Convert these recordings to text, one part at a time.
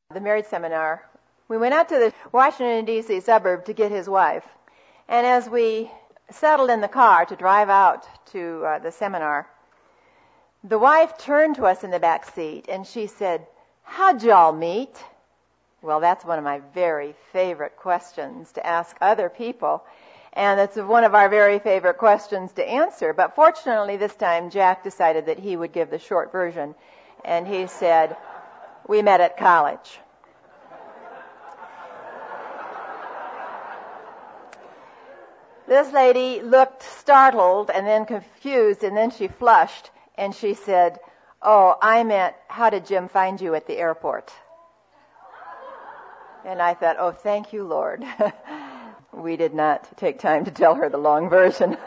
the marriage seminar, we went out to the Washington, D.C. suburb to get his wife. And as we settled in the car to drive out to the seminar, the wife turned to us in the back seat and she said, "How'd y'all meet?" Well, that's one of my very favorite questions to ask other people. And it's one of our very favorite questions to answer. But fortunately, this time, Jack decided that he would give the short version. And he said, "We met at college." This lady looked startled and then confused, and then she flushed, and she said, "Oh, I meant, how did Jim find you at the airport?" And I thought, oh, thank you, Lord. We did not take time to tell her the long version.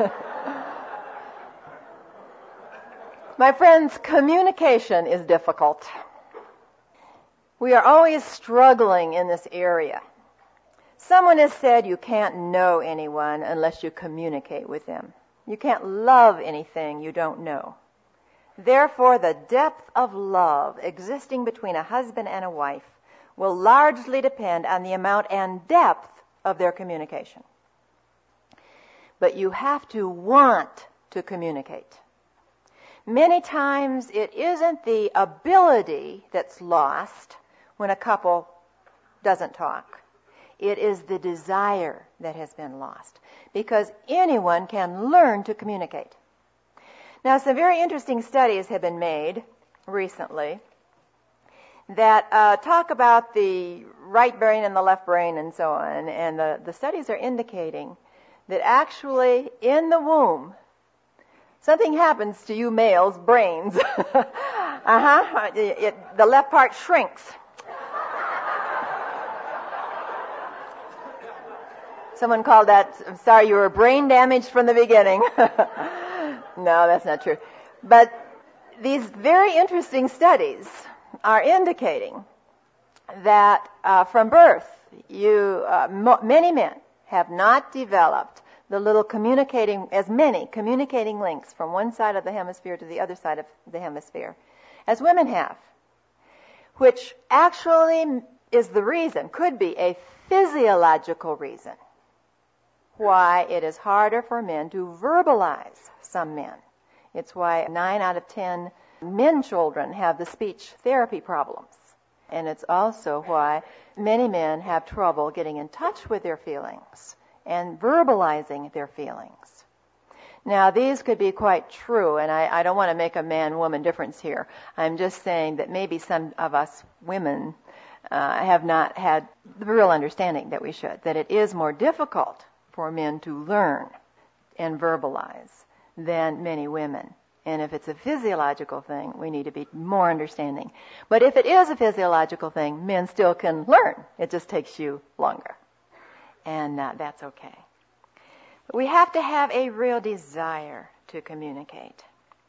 My friends, communication is difficult. We are always struggling in this area. Someone has said you can't know anyone unless you communicate with them. You can't love anything you don't know. Therefore, the depth of love existing between a husband and a wife will largely depend on the amount and depth of their communication. But you have to want to communicate. Many times it isn't the ability that's lost when a couple doesn't talk. It is the desire that has been lost, because anyone can learn to communicate. Now, some very interesting studies have been made recently that talk about the right brain and the left brain and so on. And the studies are indicating that actually in the womb, something happens to you males' brains. The left part shrinks. Someone called that, "I'm sorry, you were brain damaged from the beginning." No, that's not true. But these very interesting studies are indicating that from birth, many men have not developed the little communicating links from one side of the hemisphere to the other side of the hemisphere as women have, which actually is the reason, could be a physiological reason, why it is harder for men to verbalize some men. It's why 9 out of 10 men children have the speech therapy problems. And it's also why many men have trouble getting in touch with their feelings and verbalizing their feelings. Now, these could be quite true, and I don't want to make a man-woman difference here. I'm just saying that maybe some of us women have not had the real understanding that we should, that it is more difficult for men to learn and verbalize than many women. And if it's a physiological thing, we need to be more understanding. But if it is a physiological thing, men still can learn. It just takes you longer. And that's okay. But we have to have a real desire to communicate.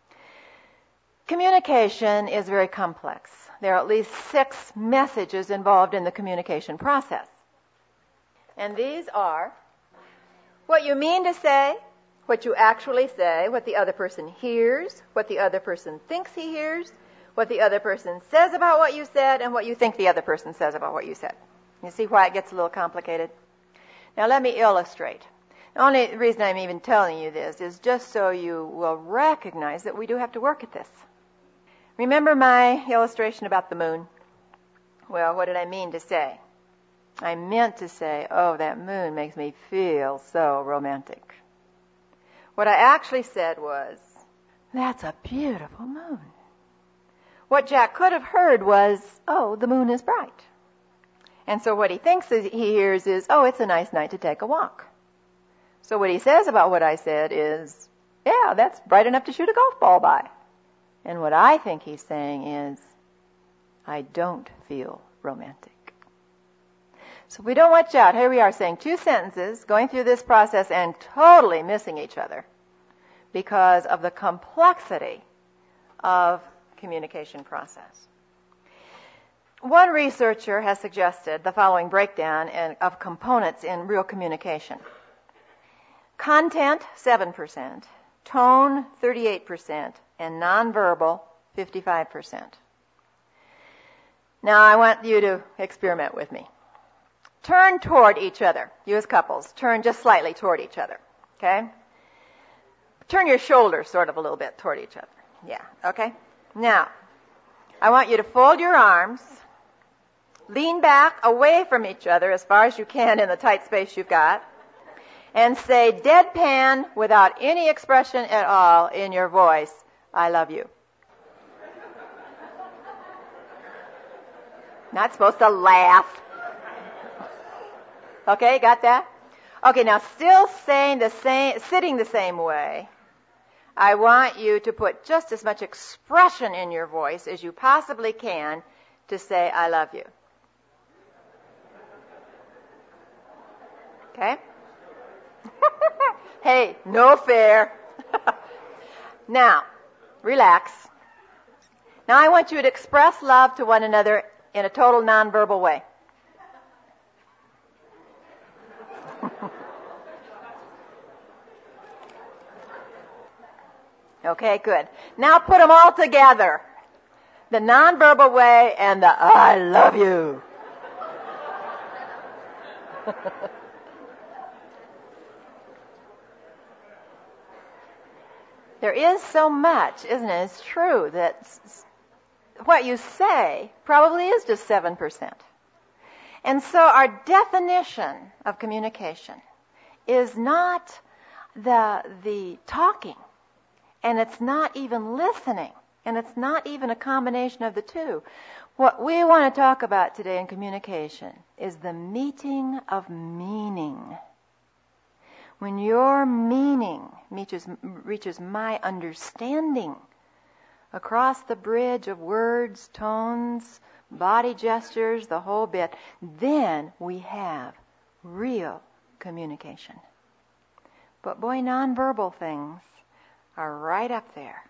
Communication is very complex. There are at least 6 messages involved in the communication process. And these are what you mean to say, what you actually say, what the other person hears, what the other person thinks he hears, what the other person says about what you said, and what you think the other person says about what you said. You see why it gets a little complicated? Now let me illustrate. The only reason I'm even telling you this is just so you will recognize that we do have to work at this. Remember my illustration about the moon? Well, what did I mean to say? I meant to say, oh, that moon makes me feel so romantic. What I actually said was, that's a beautiful moon. What Jack could have heard was, oh, the moon is bright. And so what he thinks he hears is, oh, it's a nice night to take a walk. So what he says about what I said is, yeah, that's bright enough to shoot a golf ball by. And what I think he's saying is, I don't feel romantic. So if we don't watch out, here we are saying 2 sentences, going through this process and totally missing each other because of the complexity of communication process. One researcher has suggested the following breakdown of components in real communication. Content, 7%, tone, 38%, and nonverbal, 55%. Now I want you to experiment with me. Turn toward each other. You as couples, turn just slightly toward each other. Okay? Turn your shoulders sort of a little bit toward each other. Yeah, okay? Now, I want you to fold your arms, lean back away from each other as far as you can in the tight space you've got, and say deadpan without any expression at all in your voice, I love you. Not supposed to laugh. Okay, got that? Okay, now still sitting the same way, I want you to put just as much expression in your voice as you possibly can to say, I love you. Okay? Hey, no fair. Now, relax. Now I want you to express love to one another in a total nonverbal way. Okay, good. Now put them all together. The nonverbal way and the I love you. There is so much, isn't it? It's true that what you say probably is just 7%. And so our definition of communication is not the talking, and it's not even listening, and it's not even a combination of the two. What we want to talk about today in communication is the meeting of meaning. When your meaning reaches my understanding across the bridge of words, tones, body gestures, the whole bit, then we have real communication. But boy, nonverbal things are right up there.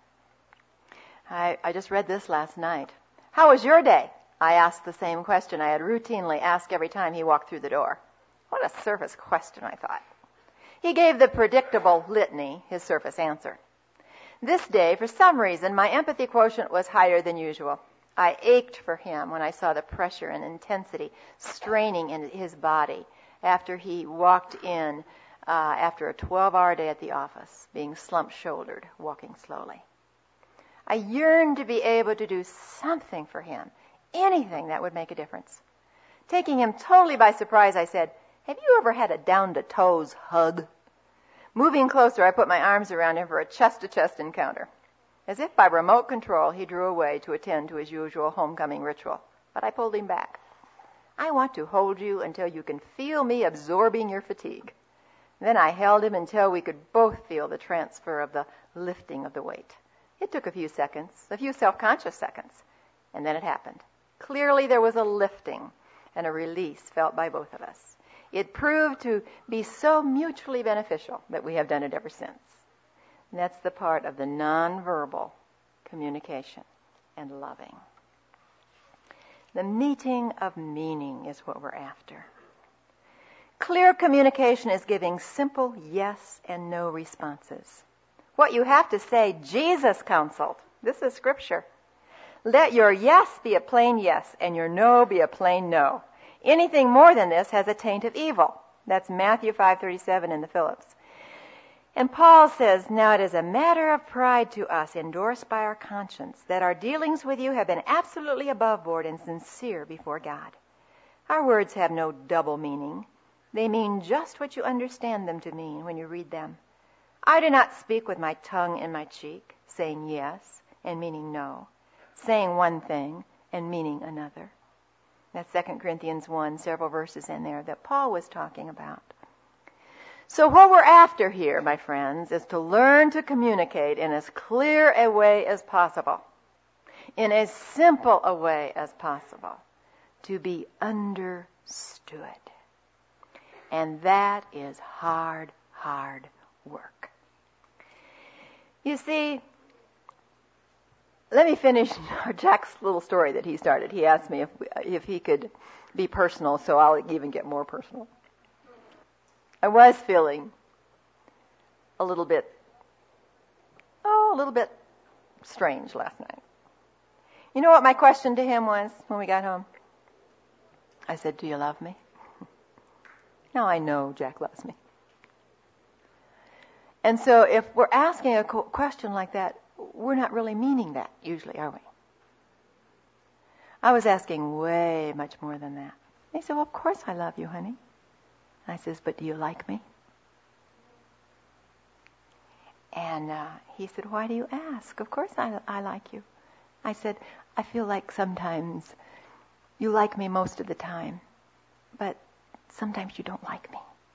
I just read this last night. How was your day? I asked the same question I had routinely asked every time he walked through the door. What a surface question, I thought. He gave the predictable litany, his surface answer. This day, for some reason, my empathy quotient was higher than usual. I ached for him when I saw the pressure and intensity straining in his body after he walked in after a 12-hour day at the office, being slump-shouldered, walking slowly. I yearned to be able to do something for him, anything that would make a difference. Taking him totally by surprise, I said, have you ever had a down-to-toes hug? Moving closer, I put my arms around him for a chest-to-chest encounter. As if by remote control, he drew away to attend to his usual homecoming ritual. But I pulled him back. I want to hold you until you can feel me absorbing your fatigue. Then I held him until we could both feel the transfer of the lifting of the weight. It took a few seconds, a few self-conscious seconds, and then it happened. Clearly there was a lifting and a release felt by both of us. It proved to be so mutually beneficial that we have done it ever since. And that's the part of the nonverbal communication and loving. The meeting of meaning is what we're after. Clear communication is giving simple yes and no responses. What you have to say, Jesus counseled. This is Scripture. Let your yes be a plain yes and your no be a plain no. Anything more than this has a taint of evil. That's Matthew 5:37 in the Phillips. And Paul says, now it is a matter of pride to us, endorsed by our conscience, that our dealings with you have been absolutely above board and sincere before God. Our words have no double meaning. They mean just what you understand them to mean when you read them. I do not speak with my tongue in my cheek, saying yes and meaning no, saying one thing and meaning another. That's 2 Corinthians 1, several verses in there that Paul was talking about. So what we're after here, my friends, is to learn to communicate in as clear a way as possible, in as simple a way as possible, to be understood. And that is hard, hard work. You see, let me finish Jack's little story that he started. He asked me if he could be personal, so I'll even get more personal. I was feeling a little bit strange last night. You know what my question to him was when we got home? I said, do you love me? Now I know Jack loves me. And so if we're asking a question like that, we're not really meaning that usually, are we? I was asking way much more than that. He said, well, of course I love you, honey. I says, but do you like me? And he said, why do you ask? Of course I like you. I said, I feel like sometimes you like me most of the time, but sometimes you don't like me.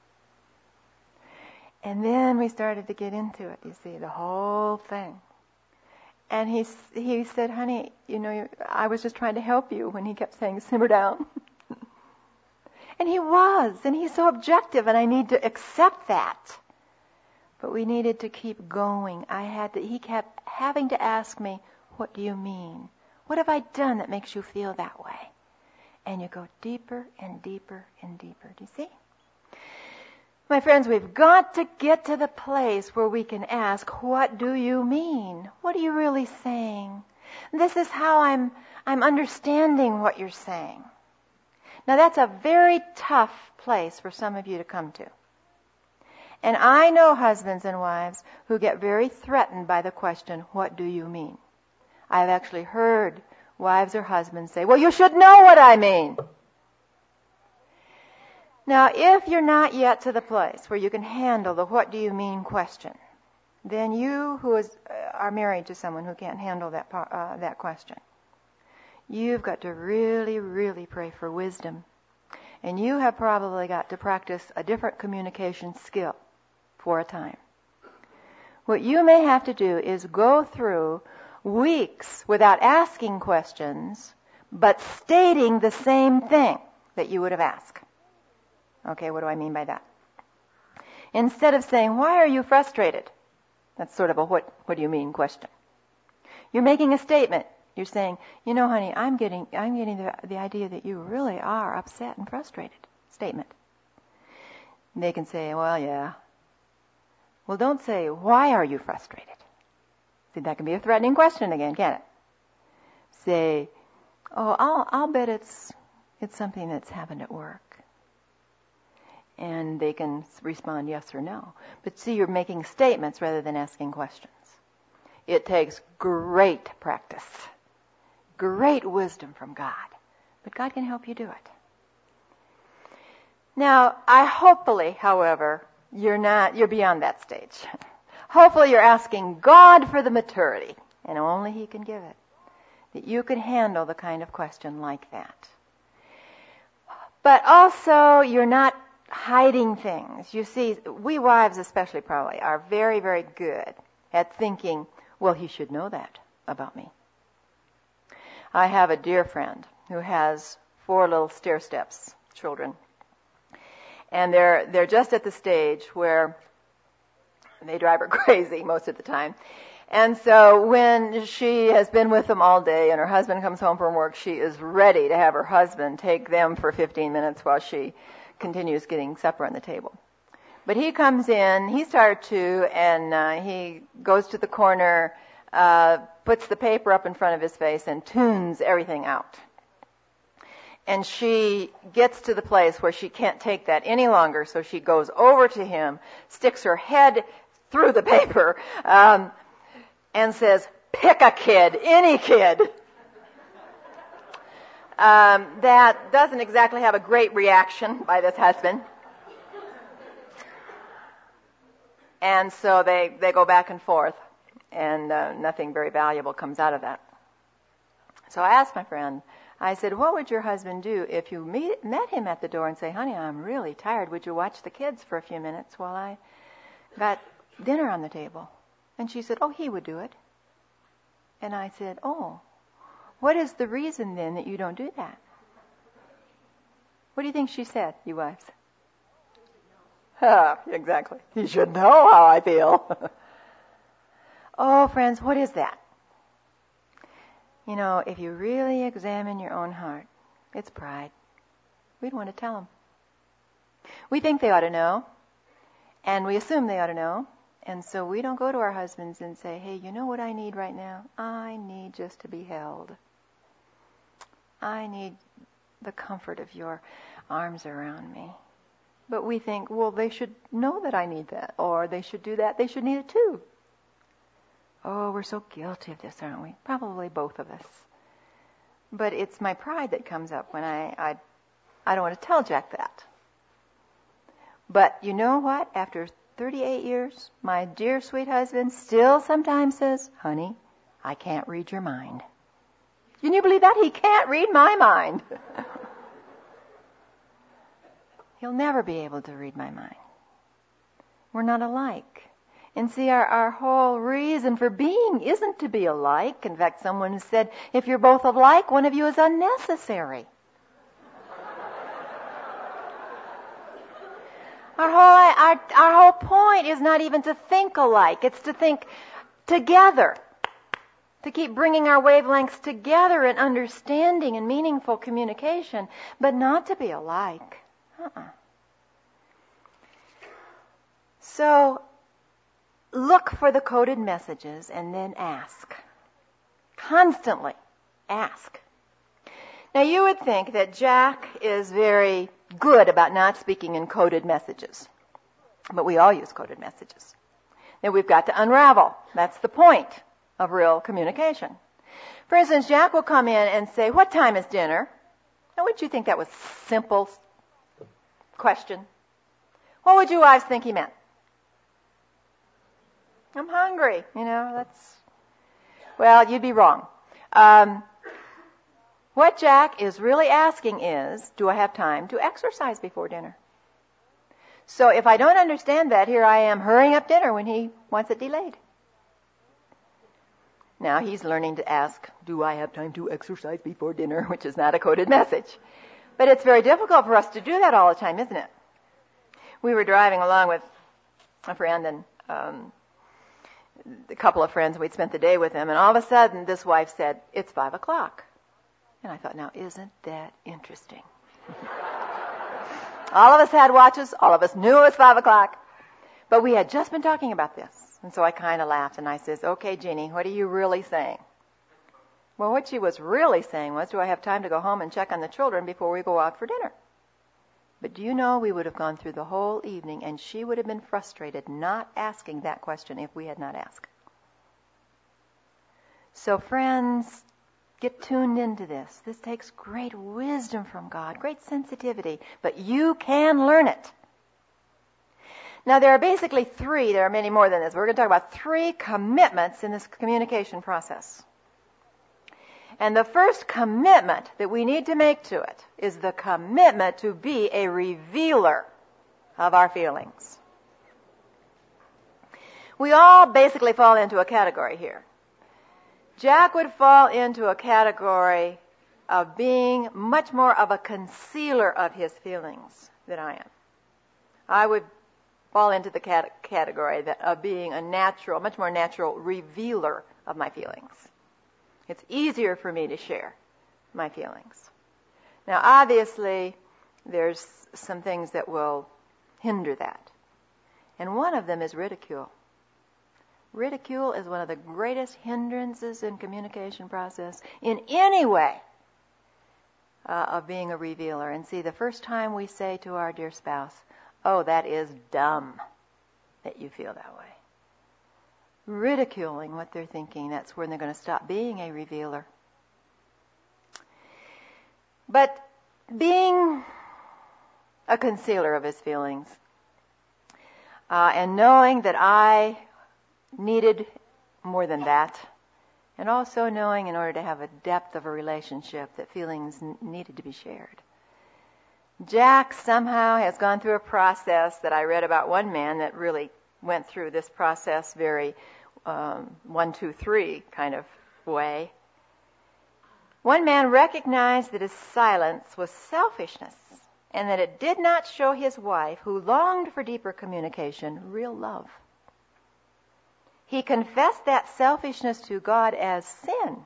And then we started to get into it, you see, the whole thing. And he said, honey, you know, I was just trying to help you when he kept saying, simmer down. And he was, and he's so objective, and I need to accept that. But we needed to keep going. He kept having to ask me, what do you mean? What have I done that makes you feel that way? And you go deeper and deeper and deeper. Do you see? My friends, we've got to get to the place where we can ask, what do you mean? What are you really saying? This is how I'm understanding what you're saying. Now that's a very tough place for some of you to come to. And I know husbands and wives who get very threatened by the question, what do you mean? I've actually heard wives or husbands say, well, you should know what I mean. Now, if you're not yet to the place where you can handle the what do you mean question, then you who are married to someone who can't handle that question, you've got to really, really pray for wisdom. And you have probably got to practice a different communication skill for a time. What you may have to do is go through weeks without asking questions, but stating the same thing that you would have asked. Okay, what do I mean by that? Instead of saying, why are you frustrated? That's sort of a what do you mean question. You're making a statement. You're saying, you know, honey, I'm getting the idea that you really are upset and frustrated. Statement. And they can say, well, yeah. Well, don't say, why are you frustrated? See, that can be a threatening question again, can't it? Say, oh, I'll bet it's something that's happened at work. And they can respond yes or no. But see, you're making statements rather than asking questions. It takes great practice, great wisdom from God. But God can help you do it. Now, hopefully, however, you're beyond that stage. Hopefully you're asking God for the maturity, and only He can give it, that you can handle the kind of question like that. But also, you're not hiding things. You see, we wives especially probably are very, very good at thinking, well, he should know that about me. I have a dear friend who has 4 little stair-steps children. And they're just at the stage where they drive her crazy most of the time. And so when she has been with them all day and her husband comes home from work, she is ready to have her husband take them for 15 minutes while she continues getting supper on the table. But he comes in, he's tired too, and he goes to the corner, puts the paper up in front of his face and tunes everything out. And she gets to the place where she can't take that any longer, so she goes over to him, sticks her head through the paper, and says, pick a kid, any kid. That doesn't exactly have a great reaction by this husband. And so they go back and forth, and nothing very valuable comes out of that. So I asked my friend, I said, what would your husband do if you met him at the door and say, honey, I'm really tired. Would you watch the kids for a few minutes while I got dinner on the table? And she said, oh, he would do it. And I said, oh, what is the reason then that you don't do that? What do you think she said, you wives? Exactly. You should know how I feel. Oh, friends, what is that? You know, if you really examine your own heart, it's pride. We don't want to tell them. We think they ought to know, and we assume they ought to know, and so we don't go to our husbands and say, hey, you know what I need right now? I need just to be held. I need the comfort of your arms around me. But we think, well, they should know that I need that, or they should do that. They should need it too. Oh, we're so guilty of this, aren't we? Probably both of us. But it's my pride that comes up when I don't want to tell Jack that. But you know what? After 38 years, my dear sweet husband still sometimes says, honey, I can't read your mind. Can you believe that? He can't read my mind. He'll never be able to read my mind. We're not alike. And see, our whole reason for being isn't to be alike. In fact, someone said, if you're both alike, one of you is unnecessary. Our whole point is not even to think alike. It's to think together. To keep bringing our wavelengths together in understanding and meaningful communication, but not to be alike. So, look for the coded messages and then ask. Constantly ask. Now you would think that Jack is very good about not speaking in coded messages. But we all use coded messages. That we've got to unravel. That's the point of real communication. For instance, Jack will come in and say, what time is dinner? Now wouldn't you think that was a simple question? What would you wives think he meant? I'm hungry. Well, you'd be wrong. What Jack is really asking is, do I have time to exercise before dinner? So if I don't understand that, here I am hurrying up dinner when he wants it delayed. Now he's learning to ask, do I have time to exercise before dinner, which is not a coded message. But it's very difficult for us to do that all the time, isn't it? We were driving along with a friend and a couple of friends. We'd spent the day with them, and all of a sudden this wife said, it's 5:00. And I thought, now isn't that interesting? All of us had watches. All of us knew it was 5:00. But we had just been talking about this. And so I kind of laughed and I says, okay, Jeannie, what are you really saying? Well, what she was really saying was, do I have time to go home and check on the children before we go out for dinner? But do you know, we would have gone through the whole evening and she would have been frustrated not asking that question if we had not asked. So friends, get tuned into this. This takes great wisdom from God, great sensitivity, but you can learn it. Now, there are basically three, there are many more than this. We're going to talk about 3 commitments in this communication process. And the first commitment that we need to make to it is the commitment to be a revealer of our feelings. We all basically fall into a category here. Jack would fall into a category of being much more of a concealer of his feelings than I am. I would fall into the category of being a natural, much more natural revealer of my feelings. It's easier for me to share my feelings. Now, obviously, there's some things that will hinder that. And one of them is ridicule. Ridicule is one of the greatest hindrances in communication process in any way of being a revealer. And see, the first time we say to our dear spouse, oh, that is dumb that you feel that way. Ridiculing what they're thinking, that's when they're going to stop being a revealer. But being a concealer of his feelings and knowing that I needed more than that, and also knowing in order to have a depth of a relationship that feelings needed to be shared. Jack somehow has gone through a process that I read about one man that really went through this process very 1, 2, 3 kind of way. One man recognized that his silence was selfishness and that it did not show his wife, who longed for deeper communication, real love. He confessed that selfishness to God as sin.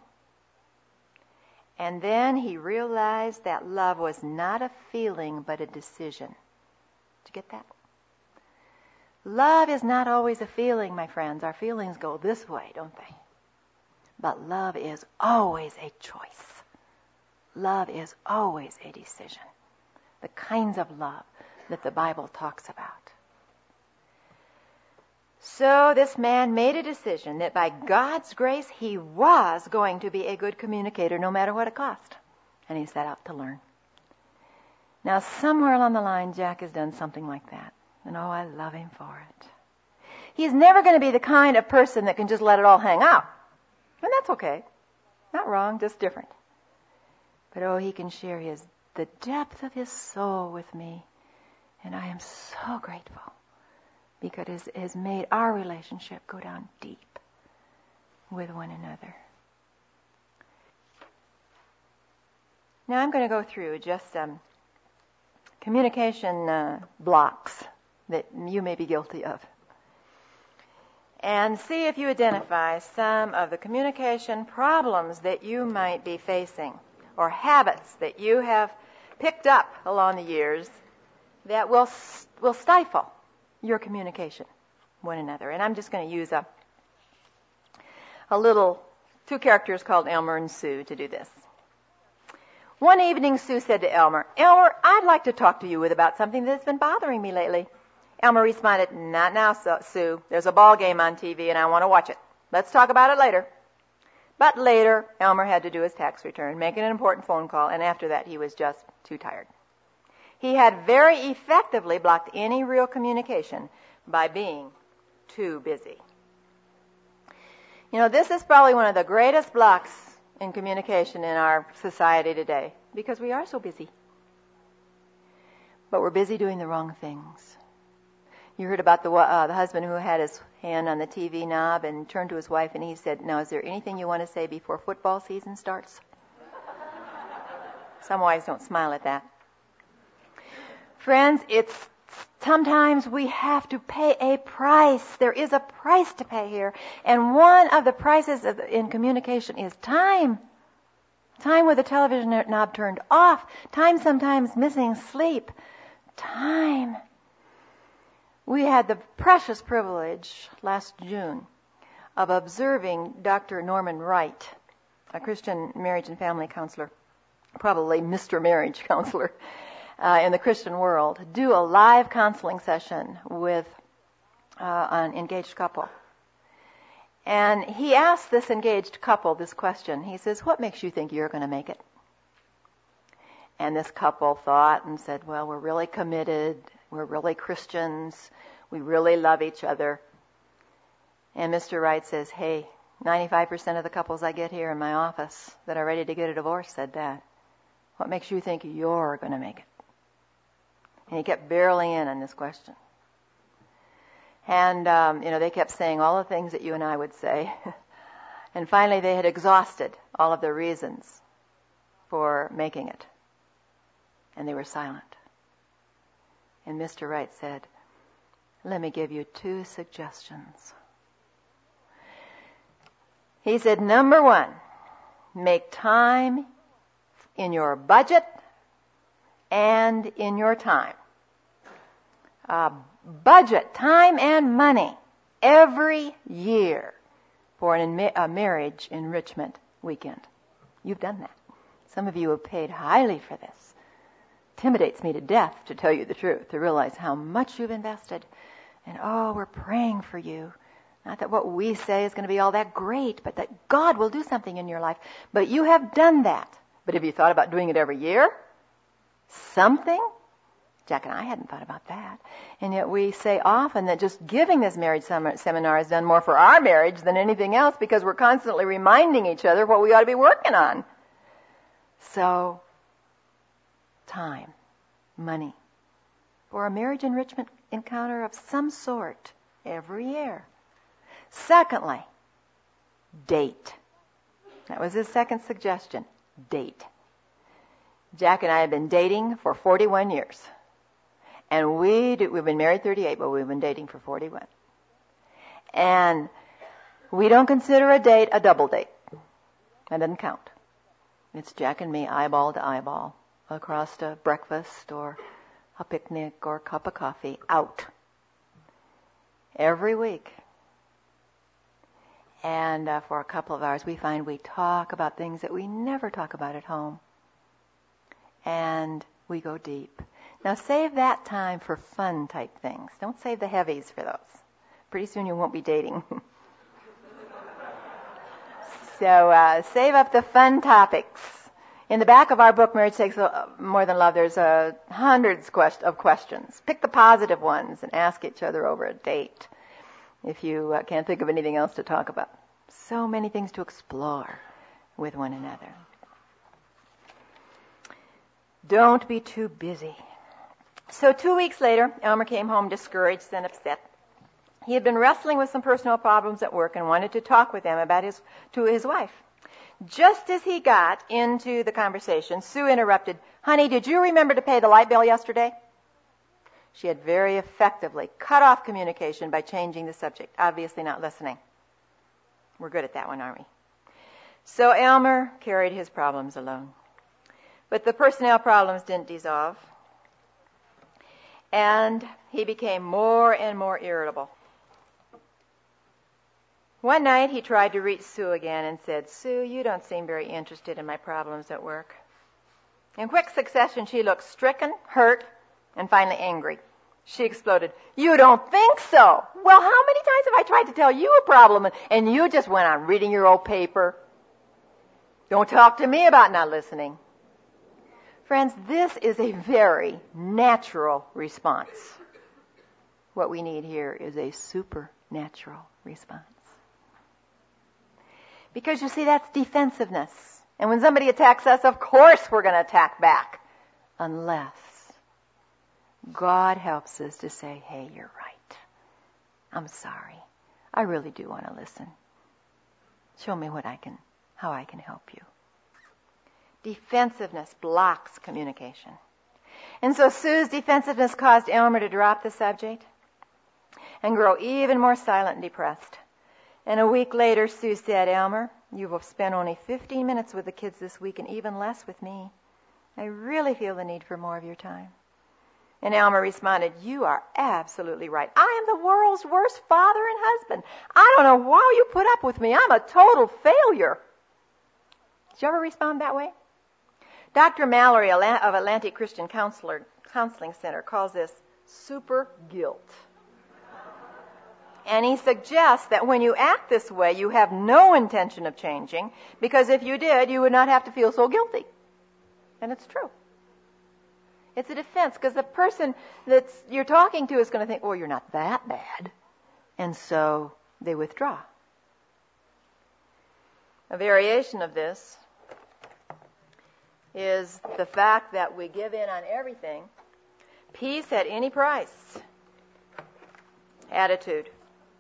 And then he realized that love was not a feeling, but a decision. Did you get that? Love is not always a feeling, my friends. Our feelings go this way, don't they? But love is always a choice. Love is always a decision. The kinds of love that the Bible talks about. So this man made a decision that by God's grace he was going to be a good communicator no matter what it cost. And he set out to learn. Now somewhere along the line Jack has done something like that. And oh, I love him for it. He's never going to be the kind of person that can just let it all hang out. And that's okay. Not wrong, just different. But oh, he can share the depth of his soul with me. And I am so grateful because it has made our relationship go down deep with one another. Now I'm going to go through just some communication blocks that you may be guilty of. And see if you identify some of the communication problems that you might be facing or habits that you have picked up along the years that will stifle your communication with one another. And I'm just going to use two characters called Elmer and Sue to do this. One evening, Sue said to Elmer, "Elmer, I'd like to talk to you about something that's been bothering me lately." Elmer responded, "Not now, Sue. There's a ball game on TV and I want to watch it. Let's talk about it later." But later, Elmer had to do his tax return, make an important phone call, and after that he was just too tired. He had very effectively blocked any real communication by being too busy. You know, this is probably one of the greatest blocks in communication in our society today because we are so busy. But we're busy doing the wrong things. You heard about the husband who had his hand on the TV knob and turned to his wife and he said, "Now, is there anything you want to say before football season starts?" Some wives don't smile at that. Friends, sometimes we have to pay a price. There is a price to pay here. And one of the prices in communication is time. Time with the television knob turned off. Time sometimes missing sleep. Time. We had the precious privilege last June of observing Dr. Norman Wright, a Christian marriage and family counselor, probably Mr. Marriage Counselor, in the Christian world, do a live counseling session with an engaged couple. And he asked this engaged couple this question. He says, "What makes you think you're going to make it?" And this couple thought and said, "Well, we're really committed. We're really Christians. We really love each other." And Mr. Wright says, "Hey, 95% of the couples I get here in my office that are ready to get a divorce said that. What makes you think you're going to make it?" And he kept barreling in on this question. And, they kept saying all the things that you and I would say. And finally they had exhausted all of the reasons for making it. And they were silent. And Mr. Wright said, "Let me give you 2 suggestions." He said, number 1, make time in your budget and in your time. Budget time and money every year for a marriage enrichment weekend. You've done that. Some of you have paid highly for this. Intimidates me to death, to tell you the truth, to realize how much you've invested. And we're praying for you. Not that what we say is going to be all that great, but that God will do something in your life. But you have done that. But have you thought about doing it every year? Something? Jack and I hadn't thought about that. And yet we say often that just giving this marriage seminar has done more for our marriage than anything else because we're constantly reminding each other what we ought to be working on. So, time, money, for a marriage enrichment encounter of some sort every year. Secondly, date. That was his second suggestion, date. Jack and I have been dating for 41 years. And we've been married 38, but we've been dating for 41. And we don't consider a date a double date. That doesn't count. It's Jack and me eyeball to eyeball across to breakfast or a picnic or a cup of coffee out every week. And for a couple of hours we find we talk about things that we never talk about at home. and we go deep. Now save that time for fun type things. Don't save the heavies for those. Pretty soon you won't be dating. So save up the fun topics. In the back of our book, Marriage Takes More Than Love, there's hundreds of questions. Pick the positive ones and ask each other over a date if you can't think of anything else to talk about. So many things to explore with one another. Don't be too busy. So 2 weeks later, Elmer came home discouraged and upset. He had been wrestling with some personal problems at work and wanted to talk with them about to his wife. Just as he got into the conversation, Sue interrupted, "Honey, did you remember to pay the light bill yesterday?" She had very effectively cut off communication by changing the subject, obviously not listening. We're good at that one, aren't we? So Elmer carried his problems alone. But the personnel problems didn't dissolve, and he became more and more irritable. One night he tried to reach Sue again and said, "Sue, you don't seem very interested in my problems at work." In quick succession, she looked stricken, hurt, and finally angry. She exploded, "You don't think so? Well, how many times have I tried to tell you a problem and you just went on reading your old paper? Don't talk to me about not listening." Friends, this is a very natural response. What we need here is a supernatural response. Because you see, that's defensiveness. And when somebody attacks us, of course we're going to attack back. Unless God helps us to say, "Hey, you're right. I'm sorry. I really do want to listen. Show me how I can help you." Defensiveness blocks communication. And so Sue's defensiveness caused Elmer to drop the subject and grow even more silent and depressed. And a week later, Sue said, "Elmer, you will spend only 15 minutes with the kids this week and even less with me. I really feel the need for more of your time." And Elmer responded, "You are absolutely right. I am the world's worst father and husband. I don't know why you put up with me. I'm a total failure." Did you ever respond that way? Dr. Mallory of Atlantic Christian Counseling Center calls this super guilt. And he suggests that when you act this way, you have no intention of changing, because if you did, you would not have to feel so guilty. And it's true. It's a defense, because the person that you're talking to is going to think, "Oh, you're not that bad." And so they withdraw. A variation of this is the fact that we give in on everything. Peace at any price. Attitude.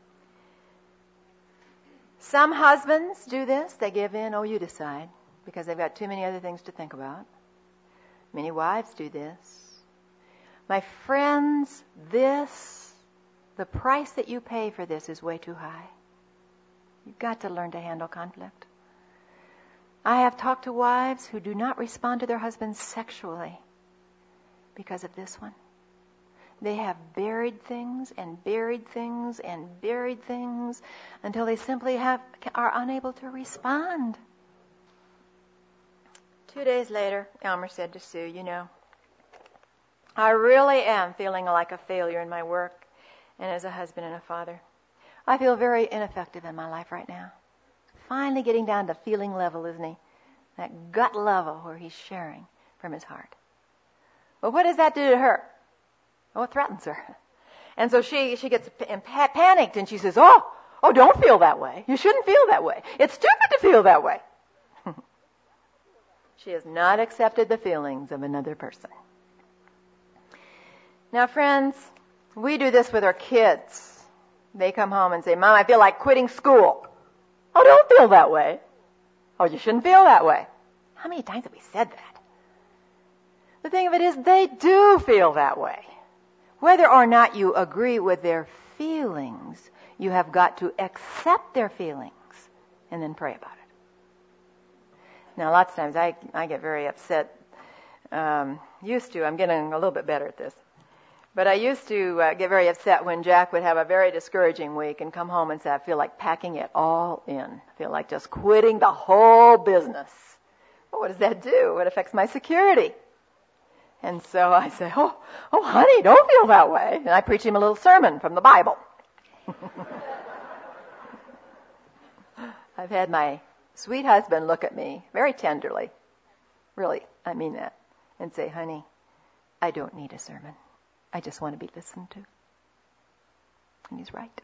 Some husbands do this. They give in, "Oh, you decide," because they've got too many other things to think about. Many wives do this. My friends, the price that you pay for this is way too high. You've got to learn to handle conflict. I have talked to wives who do not respond to their husbands sexually because of this one. They have buried things and buried things and buried things until they simply are unable to respond. 2 days later, Elmer said to Sue, "You know, I really am feeling like a failure in my work and as a husband and a father. I feel very ineffective in my life right now." Finally getting down to feeling level, isn't he? That gut level where he's sharing from his heart. Well, what does that do to her? Oh, it threatens her. And so she gets panicked and she says, oh, don't feel that way. You shouldn't feel that way. It's stupid to feel that way. She has not accepted the feelings of another person. Now, friends, we do this with our kids. They come home and say, "Mom, I feel like quitting school." "Oh, don't feel that way." "Oh, you shouldn't feel that way." How many times have we said that? The thing of it is, they do feel that way. Whether or not you agree with their feelings, you have got to accept their feelings and then pray about it. Now, lots of times I get very upset. I'm getting a little bit better at this. But I used to get very upset when Jack would have a very discouraging week and come home and say, "I feel like packing it all in. I feel like just quitting the whole business." Well, what does that do? It affects my security. And so I say, oh, honey, don't feel that way. And I preach him a little sermon from the Bible. I've had my sweet husband look at me very tenderly. Really, I mean that. And say, honey, I don't need a sermon. I just want to be listened to. And he's right.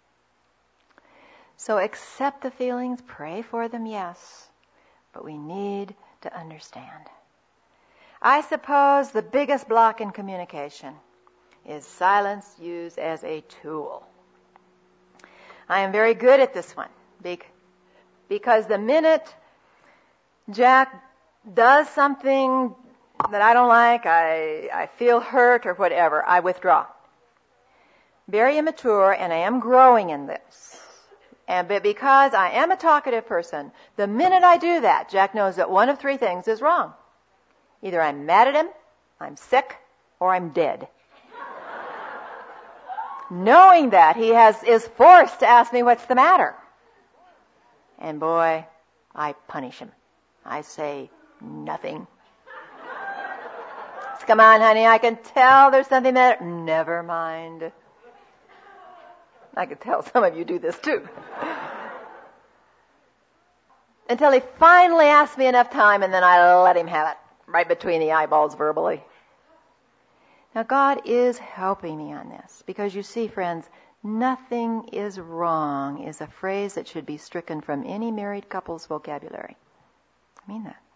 So accept the feelings, pray for them, yes. But we need to understand. I suppose the biggest block in communication is silence used as a tool. I am very good at this one because the minute Jack does something that I don't like, I feel hurt or whatever, I withdraw. Very immature, and I am growing in this. But because I am a talkative person, the minute I do that, Jack knows that one of three things is wrong. Either I'm mad at him, I'm sick, or I'm dead. Knowing that, he is forced to ask me what's the matter. And boy, I punish him. I say nothing. Come on, honey, I can tell there's something that... Never mind. I can tell some of you do this too. Until he finally asks me enough time, and then I let him have it, right between the eyeballs verbally. Now, God is helping me on this, because you see, friends, nothing is wrong is a phrase that should be stricken from any married couple's vocabulary. I mean that.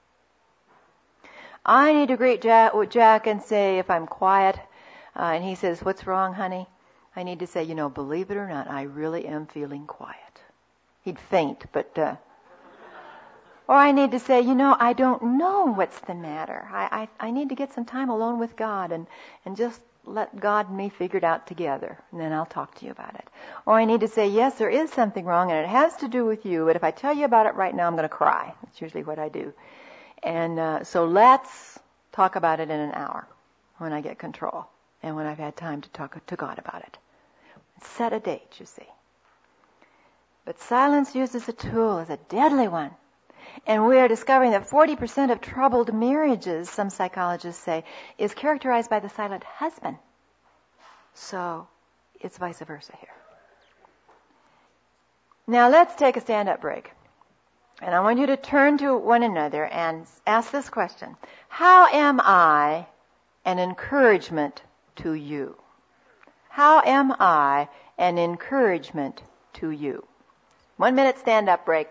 I need to greet Jack and say, if I'm quiet, and he says, what's wrong, honey? I need to say, believe it or not, I really am feeling quiet. He'd faint, but... Or I need to say, I don't know what's the matter. I need to get some time alone with God and just let God and me figure it out together, and then I'll talk to you about it. Or I need to say, yes, there is something wrong, and it has to do with you, but if I tell you about it right now, I'm going to cry. That's usually what I do. And so let's talk about it in an hour when I get control and when I've had time to talk to God about it. Set a date, you see. But silence used as a tool is a deadly one. And we are discovering that 40% of troubled marriages, some psychologists say, is characterized by the silent husband. So it's vice versa here. Now let's take a stand-up break. And I want you to turn to one another and ask this question. How am I an encouragement to you? How am I an encouragement to you? 1 minute stand-up break.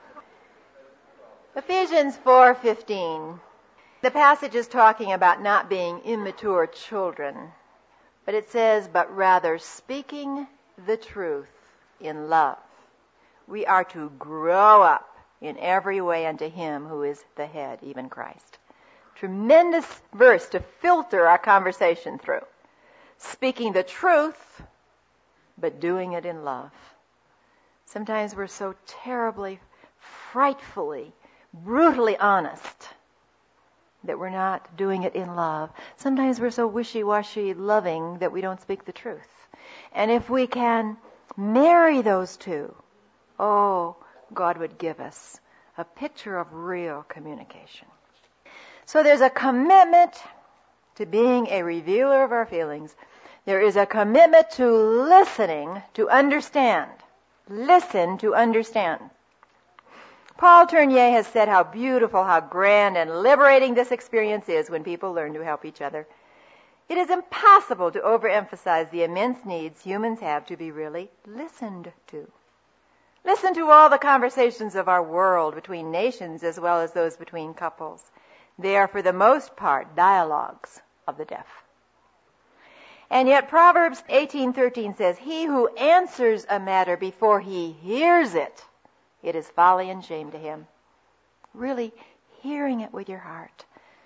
Ephesians 4:15. The passage is talking about not being immature children. But it says, but rather speaking the truth in love. We are to grow up in every way unto him who is the head, even Christ. Tremendous verse to filter our conversation through. Speaking the truth, but doing it in love. Sometimes we're so terribly, frightfully, brutally honest that we're not doing it in love. Sometimes we're so wishy-washy loving that we don't speak the truth. And if we can marry those two, God would give us a picture of real communication. So there's a commitment to being a revealer of our feelings. There is a commitment to listening to understand. Listen to understand. Paul Tournier has said how beautiful, how grand and liberating this experience is when people learn to help each other. It is impossible to overemphasize the immense needs humans have to be really listened to. Listen to all the conversations of our world between nations as well as those between couples. They are, for the most part, dialogues of the deaf. And yet Proverbs 18:13 says, he who answers a matter before he hears it, it is folly and shame to him. Really hearing it with your heart.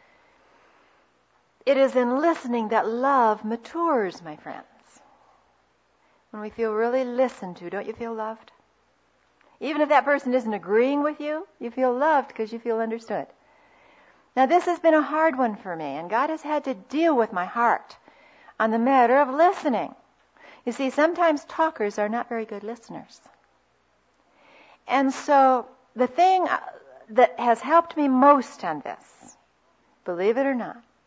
It is in listening that love matures, my friends. When we feel really listened to, don't you feel loved? Even if that person isn't agreeing with you, you feel loved because you feel understood. Now this has been a hard one for me, and God has had to deal with my heart on the matter of listening. You see, sometimes talkers are not very good listeners. And so the thing that has helped me most on this, believe it or not,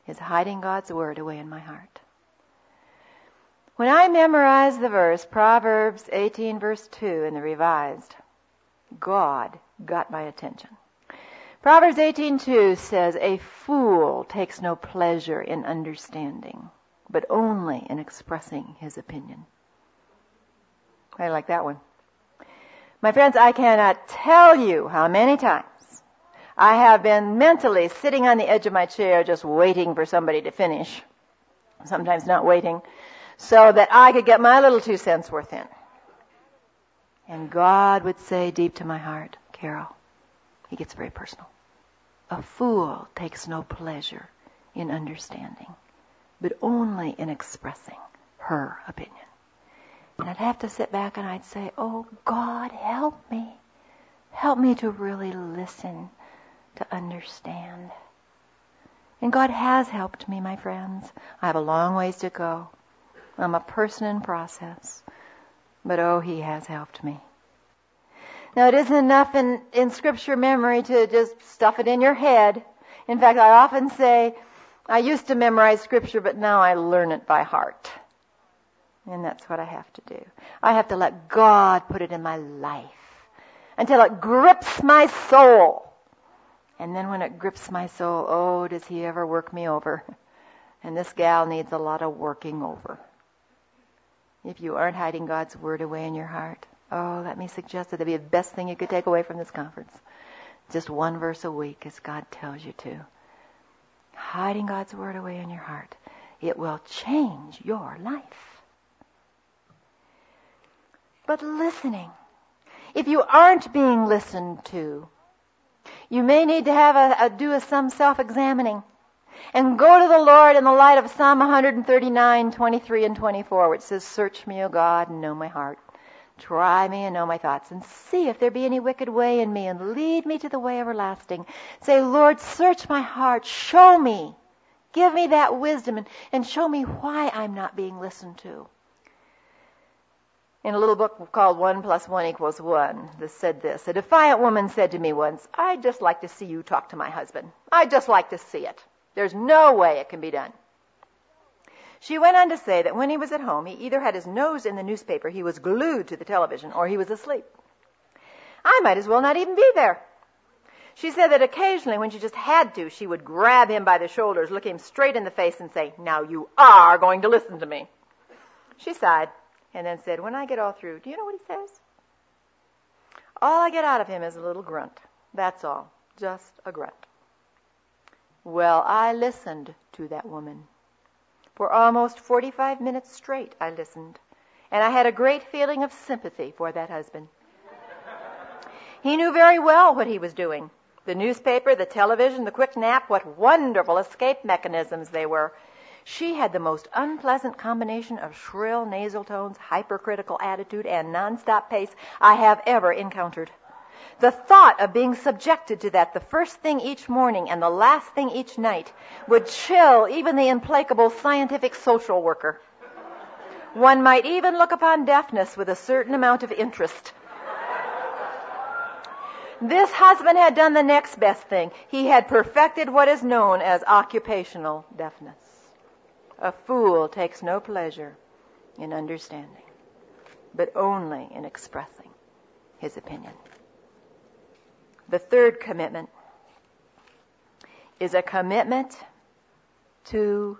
is hiding God's word away in my heart. When I memorized the verse, Proverbs 18 verse 2 in the Revised, God got my attention. Proverbs 18:2 says, "A fool takes no pleasure in understanding, but only in expressing his opinion." I like that one. My friends, I cannot tell you how many times I have been mentally sitting on the edge of my chair just waiting for somebody to finish, sometimes not waiting, so that I could get my little 2 cents worth in. And God would say deep to my heart, "Carol," he gets very personal, "a fool takes no pleasure in understanding, but only in expressing her opinion." And I'd have to sit back and I'd say, "Oh, God, help me. Help me to really listen, to understand." And God has helped me, my friends. I have a long ways to go. I'm a person in process. But oh, he has helped me. Now, it isn't enough in Scripture memory to just stuff it in your head. In fact, I often say, I used to memorize Scripture, but now I learn it by heart. And that's what I have to do. I have to let God put it in my life until it grips my soul. And then when it grips my soul, oh, does he ever work me over? And this gal needs a lot of working over. If you aren't hiding God's word away in your heart, oh, let me suggest that that'd be the best thing you could take away from this conference. Just 1 verse a week, as God tells you to. Hiding God's word away in your heart. It will change your life. But listening. If you aren't being listened to, you may need to have do some self-examining. And go to the Lord in the light of Psalm 139, 23 and 24, which says, "Search me, O God, and know my heart. Try me and know my thoughts, and see if there be any wicked way in me, and lead me to the way everlasting." Say, "Lord, search my heart. Show me. Give me that wisdom, and show me why I'm not being listened to." In a little book called 1 + 1 = 1, this said this. "A defiant woman said to me once, 'I'd just like to see you talk to my husband. I'd just like to see it. There's no way it can be done.' She went on to say that when he was at home, he either had his nose in the newspaper, he was glued to the television, or he was asleep. I might as well not even be there. She said that occasionally, when she just had to, she would grab him by the shoulders, look him straight in the face, and say, 'Now you are going to listen to me.' She sighed and then said, 'When I get all through, do you know what he says? All I get out of him is a little grunt. That's all. Just a grunt.' Well, I listened to that woman. For almost 45 minutes straight, I listened. And I had a great feeling of sympathy for that husband. He knew very well what he was doing. The newspaper, the television, the quick nap, what wonderful escape mechanisms they were. She had the most unpleasant combination of shrill nasal tones, hypercritical attitude, and nonstop pace I have ever encountered. The thought of being subjected to that the first thing each morning and the last thing each night would chill even the implacable scientific social worker. One might even look upon deafness with a certain amount of interest. This husband had done the next best thing. He had perfected what is known as occupational deafness. A fool takes no pleasure in understanding, but only in expressing his opinion. The third commitment is a commitment to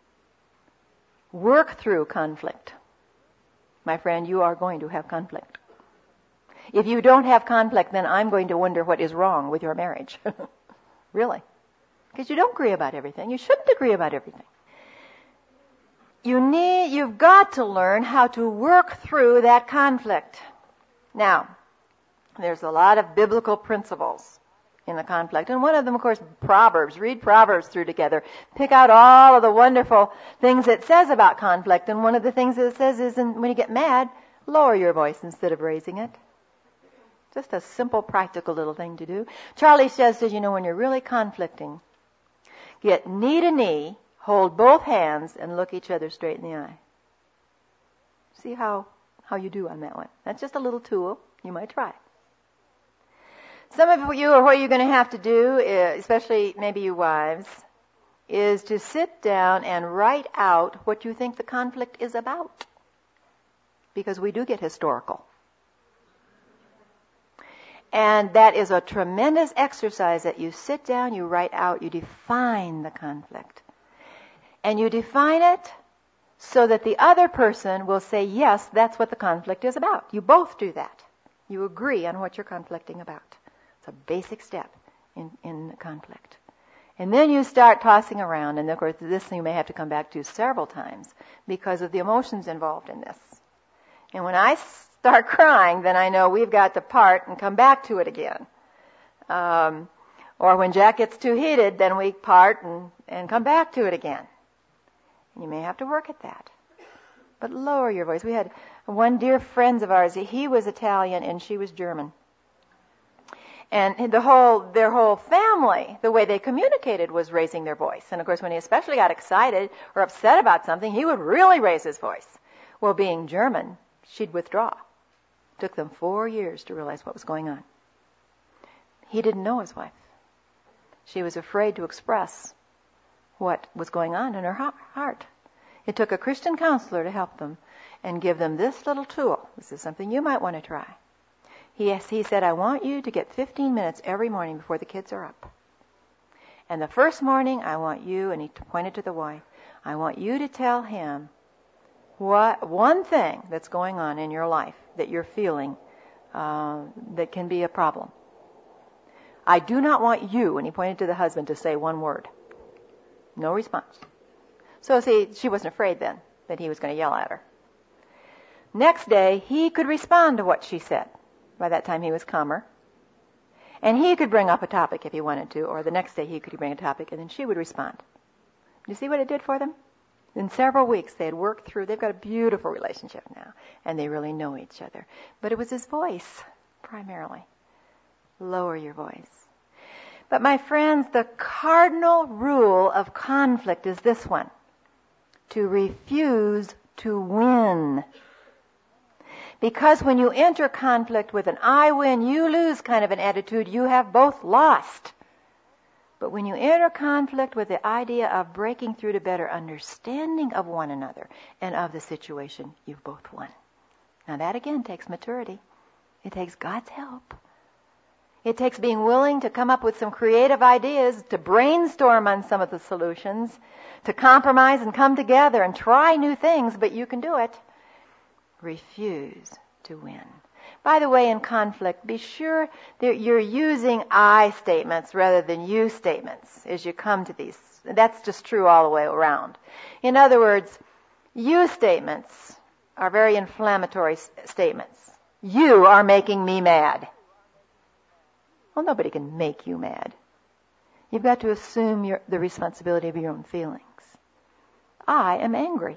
work through conflict. My friend, you are going to have conflict. If you don't have conflict, then I'm going to wonder what is wrong with your marriage. Really. Because you don't agree about everything. You shouldn't agree about everything. You've got to learn how to work through that conflict. Now, there's a lot of biblical principles in the conflict. And one of them, of course, Proverbs. Read Proverbs through together. Pick out all of the wonderful things it says about conflict. And one of the things it says is when you get mad, lower your voice instead of raising it. Just a simple, practical little thing to do. Charlie says, when you're really conflicting, get knee to knee, hold both hands, and look each other straight in the eye. See how you do on that one. That's just a little tool. You might try. Some of you, or what you're going to have to do, especially maybe you wives, is to sit down and write out what you think the conflict is about. Because we do get historical. And that is a tremendous exercise that you sit down, you write out, you define the conflict. And you define it so that the other person will say, yes, that's what the conflict is about. You both do that. You agree on what you're conflicting about. It's a basic step in conflict. And then you start tossing around, and of course this you may have to come back to several times because of the emotions involved in this. And when I start crying, then I know we've got to part and come back to it again. Or when Jack gets too heated, then we part and come back to it again. And you may have to work at that. But lower your voice. We had one dear friend of ours, he was Italian and she was German. And their whole family, the way they communicated was raising their voice. And of course, when he especially got excited or upset about something, he would really raise his voice. Well, being German, she'd withdraw. It took them 4 years to realize what was going on. He didn't know his wife. She was afraid to express what was going on in her heart. It took a Christian counselor to help them and give them this little tool. This is something you might want to try. He said, I want you to get 15 minutes every morning before the kids are up. And the first morning, I want you, and he pointed to the wife, I want you to tell him one thing that's going on in your life that you're feeling that can be a problem. I do not want you, and he pointed to the husband, to say one word. No response. So see, she wasn't afraid then that he was going to yell at her. Next day, he could respond to what she said. By that time, he was calmer. And he could bring up a topic if he wanted to, or the next day he could bring a topic, and then she would respond. You see what it did for them? In several weeks, they had worked through, they've got a beautiful relationship now, and they really know each other. But it was his voice, primarily. Lower your voice. But my friends, the cardinal rule of conflict is this one: to refuse to win. Because when you enter conflict with an I win, you lose kind of an attitude, you have both lost. But when you enter conflict with the idea of breaking through to better understanding of one another and of the situation, you've both won. Now that again takes maturity. It takes God's help. It takes being willing to come up with some creative ideas, to brainstorm on some of the solutions, to compromise and come together and try new things, but you can do it. Refuse to win. By the way, in conflict, be sure that you're using I statements rather than you statements as you come to these. That's just true all the way around. In other words, you statements are very inflammatory statements. You are making me mad. Well, nobody can make you mad. You've got to assume the responsibility of your own feelings. I am angry.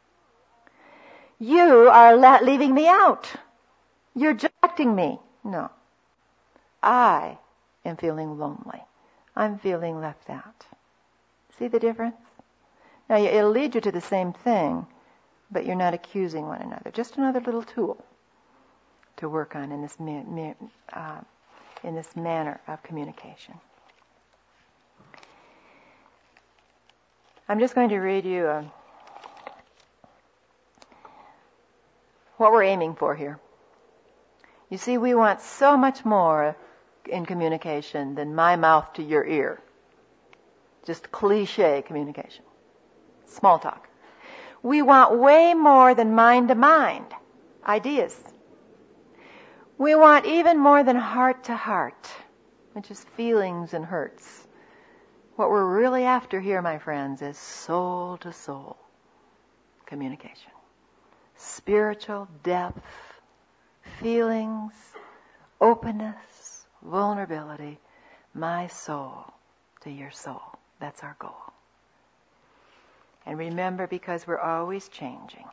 You are leaving me out. You're rejecting me. No. I am feeling lonely. I'm feeling left out. See the difference? Now, it'll lead you to the same thing, but you're not accusing one another. Just another little tool to work on in this manner of communication. I'm just going to read you what we're aiming for here. You see, we want so much more in communication than my mouth to your ear. Just cliche communication. Small talk. We want way more than mind to mind ideas. We want even more than heart to heart, which is feelings and hurts. What we're really after here, my friends, is soul to soul communication. Spiritual depth, feelings, openness, vulnerability, my soul to your soul. That's our goal. And remember, because we're always changing,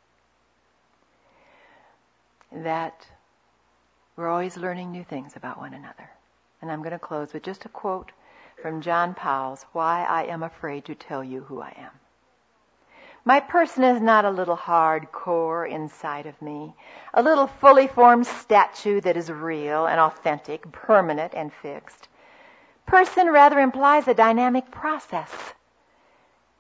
that we're always learning new things about one another. And I'm going to close with just a quote from John Powell's Why I Am Afraid to Tell You Who I Am. My person is not a little hard core inside of me, a little fully formed statue that is real and authentic, permanent and fixed. Person rather implies a dynamic process,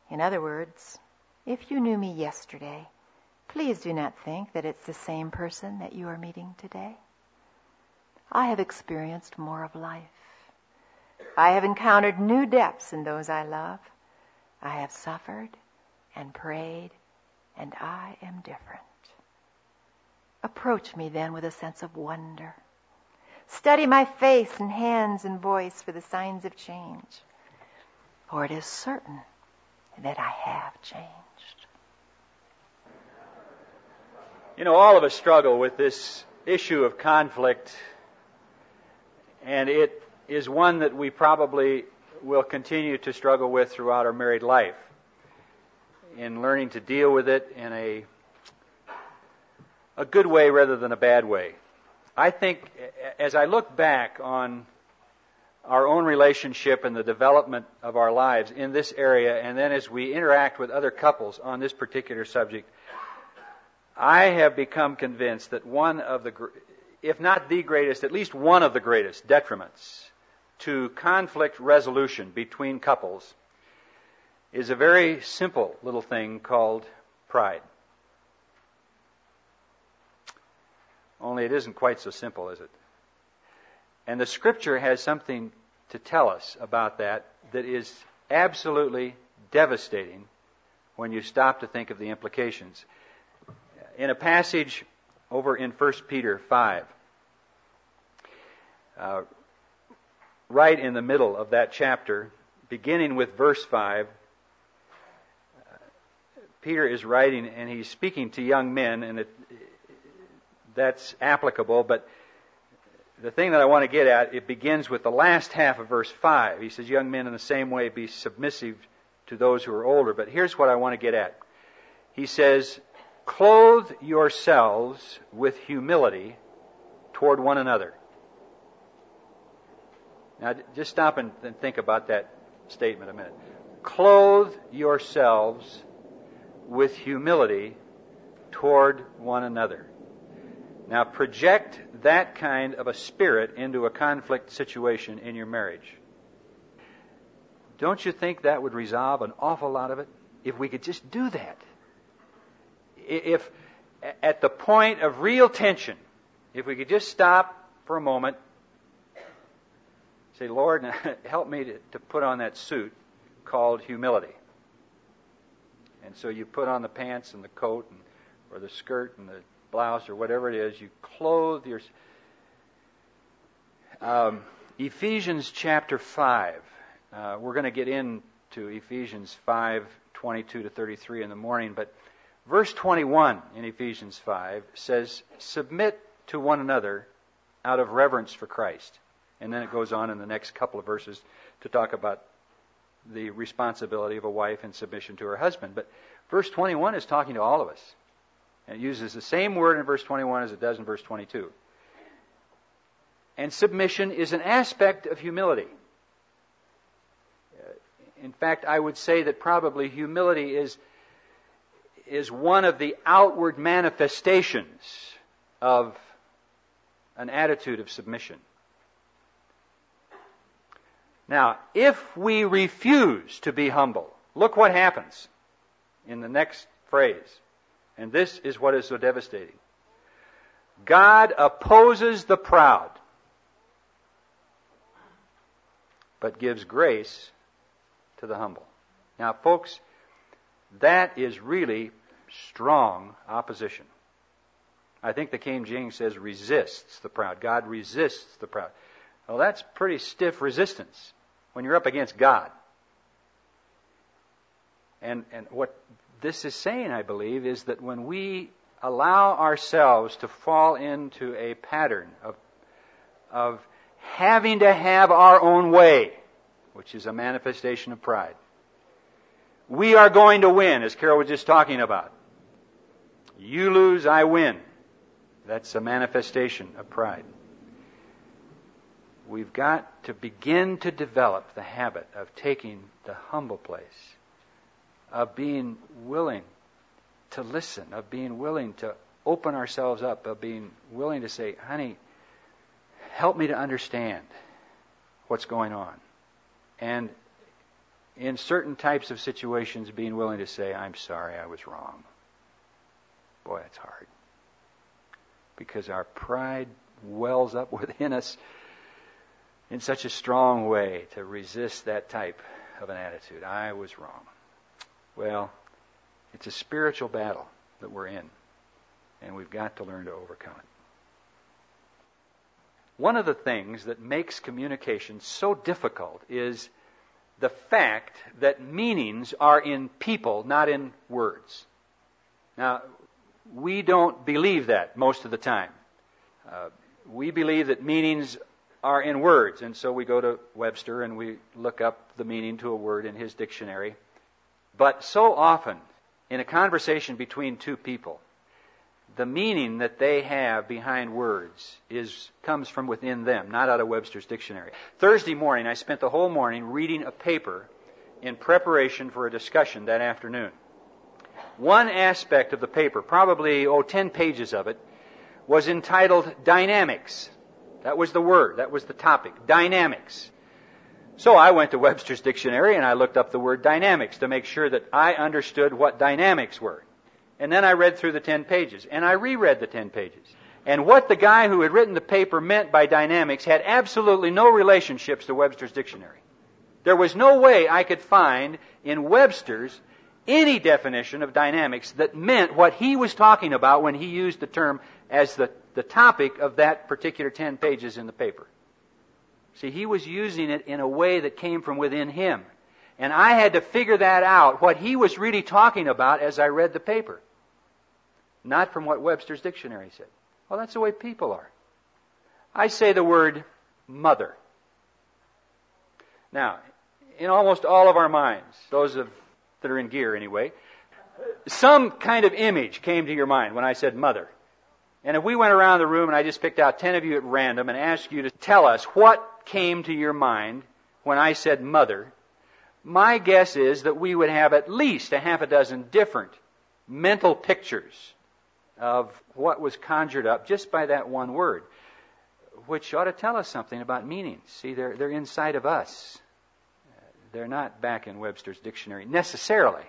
In other words, if you knew me yesterday, please do not think that it's the same person that you are meeting today. I have experienced more of life. I have encountered new depths in those I love. I have suffered and prayed, and I am different. Approach me then with a sense of wonder. Study my face and hands and voice for the signs of change, for it is certain that I have changed. You know, all of us struggle with this issue of conflict, and it is one that we probably will continue to struggle with throughout our married life, in learning to deal with it in a good way rather than a bad way. I think as I look back on our own relationship and the development of our lives in this area, and then as we interact with other couples on this particular subject, I have become convinced that one of the, if not the greatest, at least one of the greatest detriments to conflict resolution between couples is a very simple little thing called pride. Only it isn't quite so simple, is it? And the Scripture has something to tell us about that is absolutely devastating when you stop to think of the implications. In a passage over in 1 Peter 5, right in the middle of that chapter, beginning with verse 5, Peter is writing, and he's speaking to young men, and that's applicable, but the thing that I want to get at, it begins with the last half of verse 5. He says, young men in the same way be submissive to those who are older. But here's what I want to get at. He says, clothe yourselves with humility toward one another. Now, just stop and think about that statement a minute. Clothe yourselves with humility toward one another. Now, project that kind of a spirit into a conflict situation in your marriage. Don't you think that would resolve an awful lot of it? If we could just do that. If at the point of real tension, if we could just stop for a moment, say, Lord, help me to put on that suit called humility. And so you put on the pants and the coat or the skirt and the blouse or whatever it is, you clothe your... Ephesians chapter 5. We're going to get into Ephesians 5:22 to 33 in the morning, but verse 21 in Ephesians 5 says, submit to one another out of reverence for Christ. And then it goes on in the next couple of verses to talk about the responsibility of a wife in submission to her husband. But verse 21 is talking to all of us. And it uses the same word in verse 21 as it does in verse 22. And submission is an aspect of humility. In fact, I would say that probably humility is one of the outward manifestations of an attitude of submission. Now, if we refuse to be humble, look what happens in the next phrase. And this is what is so devastating. God opposes the proud, but gives grace to the humble. Now, folks, that is really strong opposition. I think the King James says resists the proud. God resists the proud. Well, that's pretty stiff resistance when you're up against God. And what this is saying, I believe, is that when we allow ourselves to fall into a pattern of having to have our own way, which is a manifestation of pride, we are going to win, as Carol was just talking about. You lose, I win. That's a manifestation of pride. We've got to begin to develop the habit of taking the humble place, of being willing to listen, of being willing to open ourselves up, of being willing to say, honey, help me to understand what's going on. And in certain types of situations, being willing to say, I'm sorry, I was wrong. Boy, that's hard. Because our pride wells up within us in such a strong way to resist that type of an attitude. I was wrong. Well, it's a spiritual battle that we're in, and we've got to learn to overcome it. One of the things that makes communication so difficult is the fact that meanings are in people, not in words. Now, we don't believe that most of the time. We believe that meanings are in words, and so we go to Webster and we look up the meaning to a word in his dictionary. But so often, in a conversation between two people, the meaning that they have behind words comes from within them, not out of Webster's dictionary. Thursday morning, I spent the whole morning reading a paper in preparation for a discussion that afternoon. One aspect of the paper, probably 10 pages of it, was entitled Dynamics. That was the word, that was the topic, dynamics. So I went to Webster's dictionary and I looked up the word dynamics to make sure that I understood what dynamics were. And then I read through the 10 pages, and I reread the 10 pages. And what the guy who had written the paper meant by dynamics had absolutely no relationships to Webster's dictionary. There was no way I could find in Webster's any definition of dynamics that meant what he was talking about when he used the term as the topic of that particular 10 pages in the paper. See, he was using it in a way that came from within him. And I had to figure that out, what he was really talking about as I read the paper. Not from what Webster's dictionary said. Well, that's the way people are. I say the word mother. Now, in almost all of our minds, those that are in gear anyway, some kind of image came to your mind when I said mother. And if we went around the room and I just picked out 10 of you at random and asked you to tell us what came to your mind when I said mother, my guess is that we would have at least a half a dozen different mental pictures of what was conjured up just by that one word, which ought to tell us something about meanings. See, they're inside of us. They're not back in Webster's dictionary necessarily.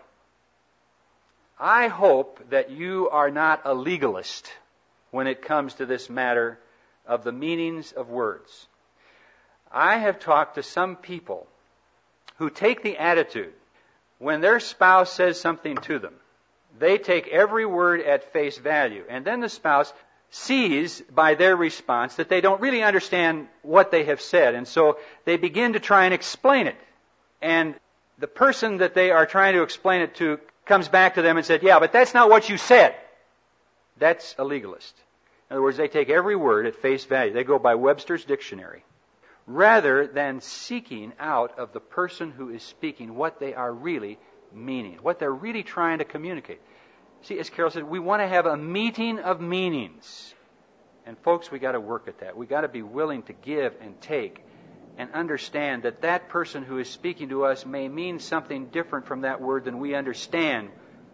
I hope that you are not a legalist when it comes to this matter of the meanings of words. I have talked to some people who take the attitude, when their spouse says something to them, they take every word at face value, and then the spouse sees by their response that they don't really understand what they have said, and so they begin to try and explain it. And the person that they are trying to explain it to comes back to them and said, yeah, but that's not what you said. That's a legalist. In other words, they take every word at face value. They go by Webster's dictionary, rather than seeking out of the person who is speaking what they are really meaning, what they're really trying to communicate. See, as Carol said, we want to have a meeting of meanings. And folks, we got to work at that. We got to be willing to give and take and understand that that person who is speaking to us may mean something different from that word than we understand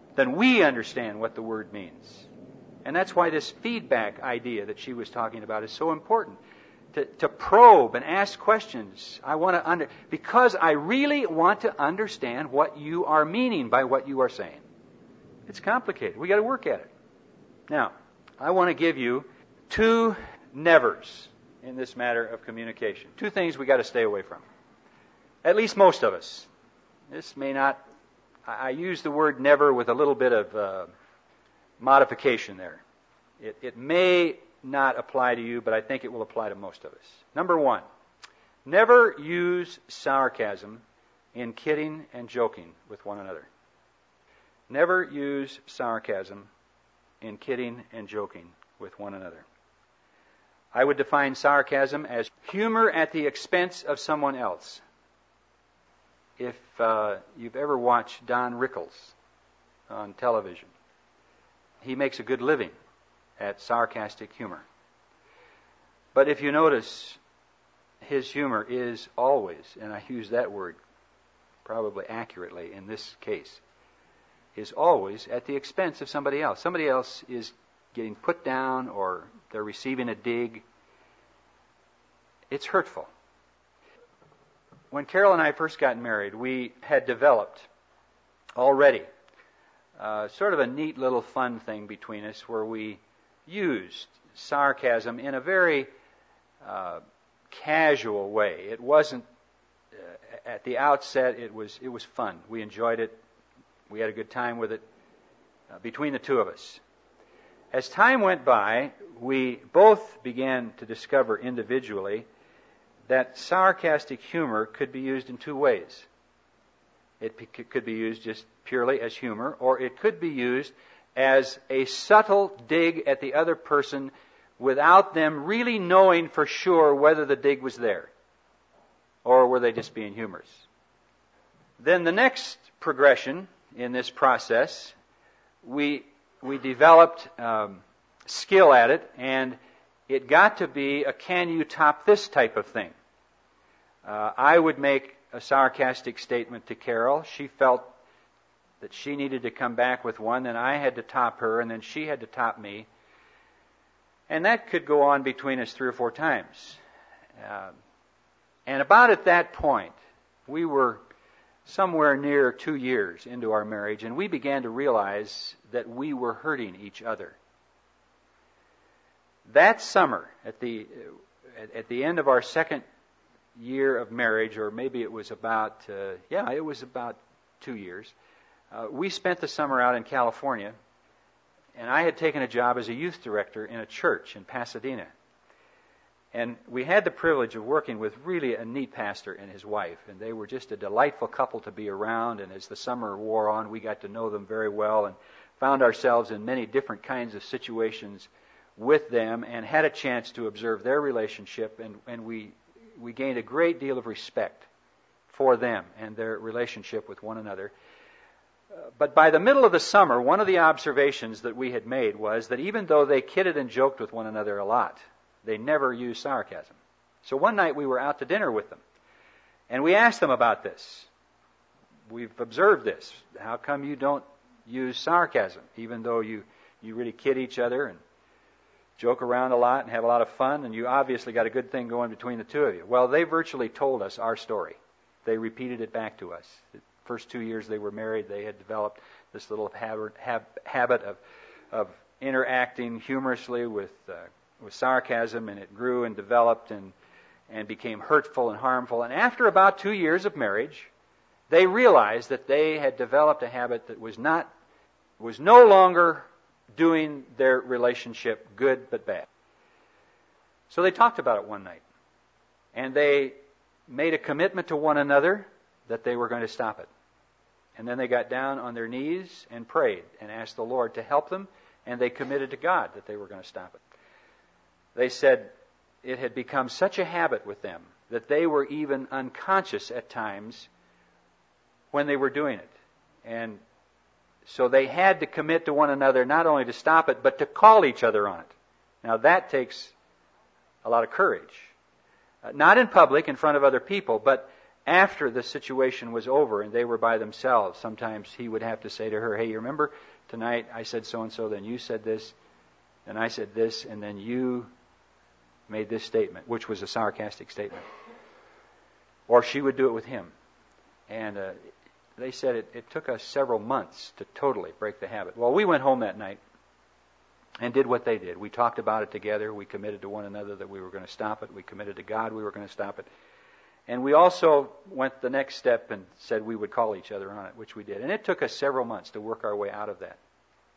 what the word means. And that's why this feedback idea that she was talking about is so important. To probe and ask questions. Because I really want to understand what you are meaning by what you are saying. It's complicated. We got to work at it. Now, I want to give you 2 nevers in this matter of communication. 2 things we got to stay away from. At least most of us. This may not. I use the word never with a little bit of modification there. It may not apply to you, but I think it will apply to most of us. Number 1, never use sarcasm in kidding and joking with one another. Never use sarcasm in kidding and joking with one another. I would define sarcasm as humor at the expense of someone else. If you've ever watched Don Rickles on television, he makes a good living at sarcastic humor. But if you notice, his humor is always, and I use that word probably accurately in this case, is always at the expense of somebody else. Somebody else is getting put down or they're receiving a dig. It's hurtful. when Carol and I first got married, we had developed already sort of a neat little fun thing between us where we used sarcasm in a very casual way. It wasn't at the outset. It was fun. We enjoyed it. We had a good time with it between the two of us. As time went by, we both began to discover individually that sarcastic humor could be used in two ways. It could be used just purely as humor, or it could be used as a subtle dig at the other person without them really knowing for sure whether the dig was there, or were they just being humorous. Then the next progression in this process, we developed skill at it, and it got to be a can you top this type of thing. I would make a sarcastic statement to Carol. She felt that she needed to come back with one, then I had to top her, and then she had to top me. And that could go on between us 3 or 4 times. And about at that point, we were somewhere near 2 years into our marriage, and we began to realize that we were hurting each other. That summer, at the end of our second year of marriage, or maybe it was about, it was about 2 years, we spent the summer out in California, and I had taken a job as a youth director in a church in Pasadena. And we had the privilege of working with really a neat pastor and his wife, and they were just a delightful couple to be around, and as the summer wore on, we got to know them very well and found ourselves in many different kinds of situations with them and had a chance to observe their relationship, and we gained a great deal of respect for them and their relationship with one another. But by the middle of the summer, one of the observations that we had made was that even though they kidded and joked with one another a lot, they never used sarcasm. So one night we were out to dinner with them, and we asked them about this. We've observed this. How come you don't use sarcasm, even though you really kid each other and joke around a lot and have a lot of fun, and you obviously got a good thing going between the two of you? Well, they virtually told us our story. They repeated it back to us. The first 2 years they were married, they had developed this little habit of interacting humorously with sarcasm, and it grew and developed and became hurtful and harmful. And after about 2 years of marriage, they realized that they had developed a habit that was no longer doing their relationship good but bad. So they talked about it one night, and they made a commitment to one another that they were going to stop it. And then they got down on their knees and prayed and asked the Lord to help them, and they committed to God that they were going to stop it. They said it had become such a habit with them that they were even unconscious at times when they were doing it. And so they had to commit to one another not only to stop it, but to call each other on it. Now that takes a lot of courage. Not in public, in front of other people, but after the situation was over and they were by themselves. Sometimes he would have to say to her, hey, you remember tonight I said so-and-so, then you said this, then I said this, and then you made this statement, which was a sarcastic statement. Or she would do it with him. And they said it took us several months to totally break the habit. Well, we went home that night and did what they did. We talked about it together. We committed to one another that we were going to stop it. We committed to God we were going to stop it. And we also went the next step and said we would call each other on it, which we did. And it took us several months to work our way out of that.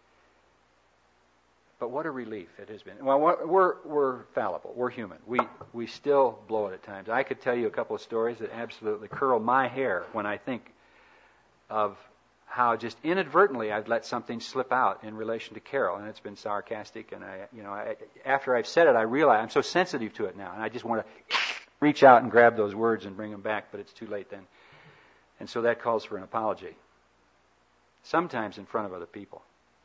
But what a relief it has been. Well, we're fallible. We're human. We still blow it at times. I could tell you a couple of stories that absolutely curl my hair when I think of how just inadvertently I've let something slip out in relation to Carol, and it's been sarcastic. And after I've said it, I realize I'm so sensitive to it now, and I just want to reach out and grab those words and bring them back, but it's too late then. And so that calls for an apology. Sometimes in front of other people.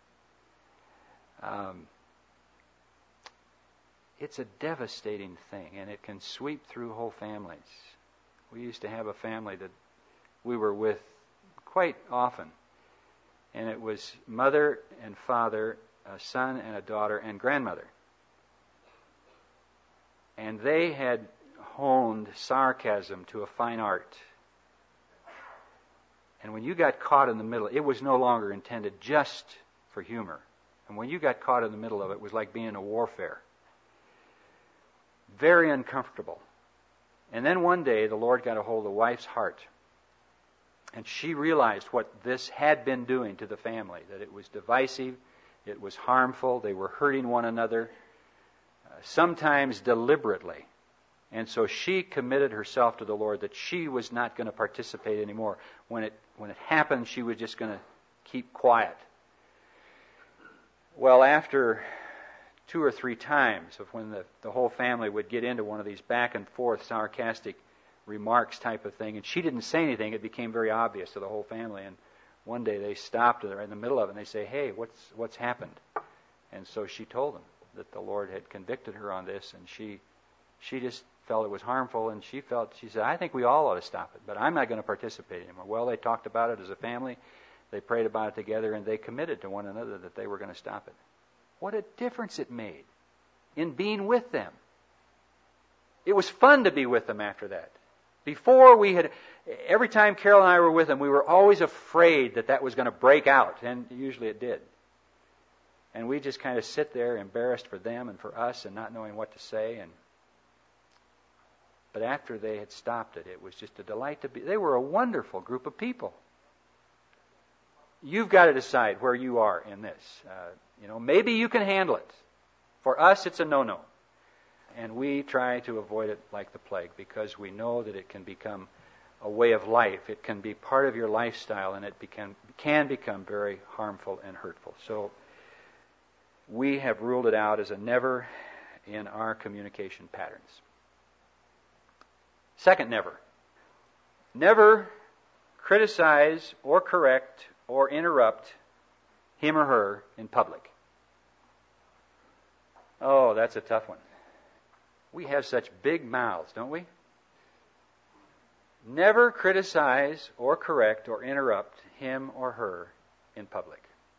It's a devastating thing, and it can sweep through whole families. We used to have a family that we were with quite often, and it was mother and father, a son and a daughter, and grandmother. And they had honed sarcasm to a fine art. And when you got caught in the middle, it was no longer intended just for humor. And when you got caught in the middle of it, it was like being in a warfare. Very uncomfortable. And then one day, the Lord got a hold of the wife's heart. And she realized what this had been doing to the family, that it was divisive, it was harmful, they were hurting one another, sometimes deliberately. And so she committed herself to the Lord that she was not going to participate anymore. When it happened, she was just going to keep quiet. Well, after 2 or 3 times of when the whole family would get into one of these back and forth sarcastic remarks type of thing, and she didn't say anything, it became very obvious to the whole family. And one day they stopped her in the middle of it and they say, "Hey, what's happened?" And so she told them that the Lord had convicted her on this, and she just felt it was harmful, and she said, "I think we all ought to stop it, but I'm not going to participate anymore." Well, they talked about it as a family, they prayed about it together, and they committed to one another that they were going to stop it. What a difference it made in being with them. It was fun to be with them after that. Before every time Carol and I were with them, we were always afraid that was going to break out, and usually it did. And we just kind of sit there embarrassed for them and for us and not knowing what to say. But after they had stopped it, it was just a delight to be. They were a wonderful group of people. You've got to decide where you are in this. Maybe you can handle it. For us, it's a no-no. And we try to avoid it like the plague because we know that it can become a way of life. It can be part of your lifestyle, and it can become very harmful and hurtful. So we have ruled it out as a never in our communication patterns. Second never. Never criticize or correct or interrupt him or her in public. Oh, that's a tough one. We have such big mouths, don't we? Never criticize or correct or interrupt him or her in public.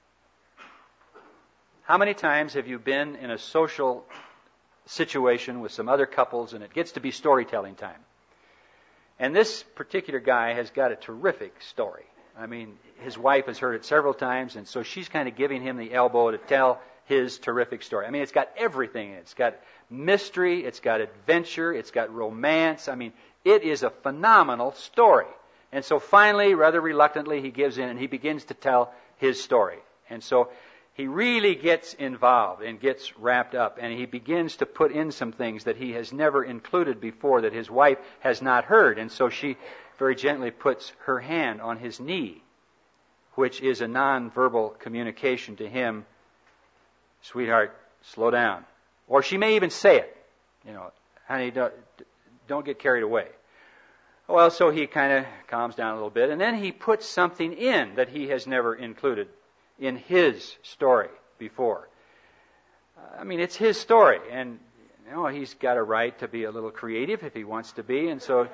How many times have you been in a social situation with some other couples and it gets to be storytelling time? And this particular guy has got a terrific story. I mean, his wife has heard it several times, and so she's kind of giving him the elbow to tell his terrific story. I mean, it's got everything in it. It's got mystery, it's got adventure, it's got romance. I mean, it is a phenomenal story. And so finally, rather reluctantly, he gives in and he begins to tell his story. And so he really gets involved and gets wrapped up, and he begins to put in some things that he has never included before that his wife has not heard. And so she very gently puts her hand on his knee, which is a nonverbal communication to him, "Sweetheart, slow down." Or she may even say it, "Honey, don't get carried away." Well, so he kind of calms down a little bit, and then he puts something in that he has never included in his story before. I mean, it's his story, and he's got a right to be a little creative if he wants to be, and so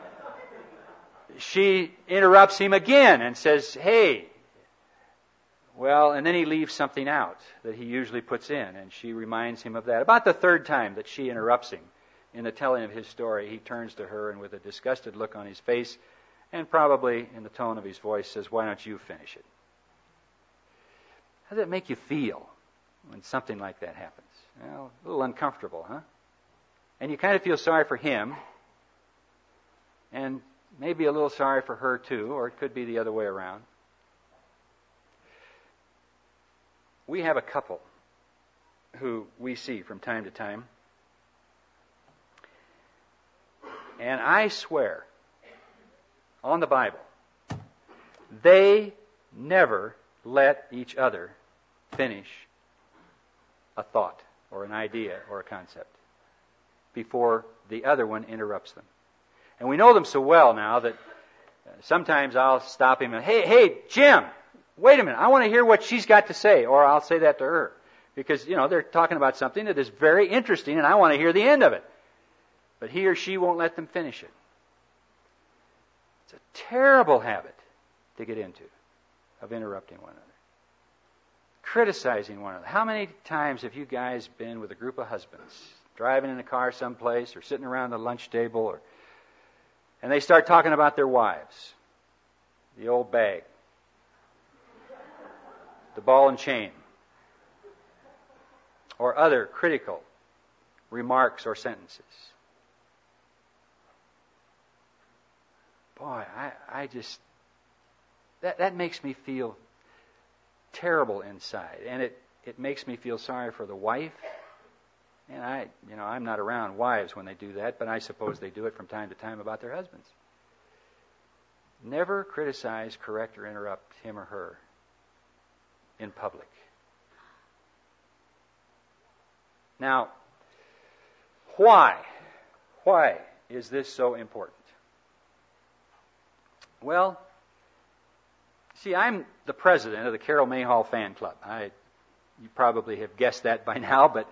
she interrupts him again and says, "Hey." Well, and then he leaves something out that he usually puts in, and she reminds him of that. About the third time that she interrupts him in the telling of his story, he turns to her and with a disgusted look on his face, and probably in the tone of his voice says, "Why don't you finish it?" How does it make you feel when something like that happens? Well, a little uncomfortable, huh? And you kind of feel sorry for him, and maybe a little sorry for her too, or it could be the other way around. We have a couple who we see from time to time, and I swear on the Bible, they never let each other finish a thought or an idea or a concept before the other one interrupts them. And we know them so well now that sometimes I'll stop him and, hey, Jim, wait a minute, I want to hear what she's got to say, or I'll say that to her. Because, they're talking about something that is very interesting and I want to hear the end of it. But he or she won't let them finish it. It's a terrible habit to get into, of interrupting one another. Criticizing one another. How many times have you guys been with a group of husbands driving in a car someplace or sitting around the lunch table, and they start talking about their wives, the old bag, the ball and chain, or other critical remarks or sentences. Boy, I just, that makes me feel terrible inside, and it makes me feel sorry for the wife. And I'm not around wives when they do that, but I suppose they do it from time to time about their husbands. Never criticize, correct, or interrupt him or her in public. Now, why? Why is this so important? Well, see, I'm the president of the Carol Mayhall Fan Club. You probably have guessed that by now, but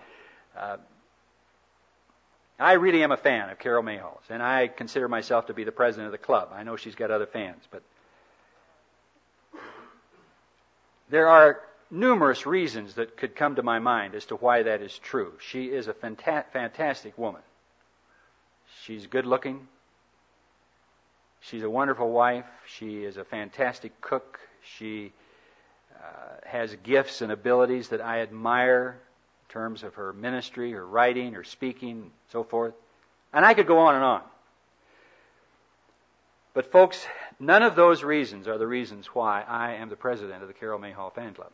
I really am a fan of Carol Mayhall's, and I consider myself to be the president of the club. I know she's got other fans, but there are numerous reasons that could come to my mind as to why that is true. She is a fantastic woman. She's good looking. She's a wonderful wife. She is a fantastic cook. She has gifts and abilities that I admire in terms of her ministry, her writing, her speaking, so forth. And I could go on and on. But folks, none of those reasons are the reasons why I am the president of the Carol Mayhall Fan Club.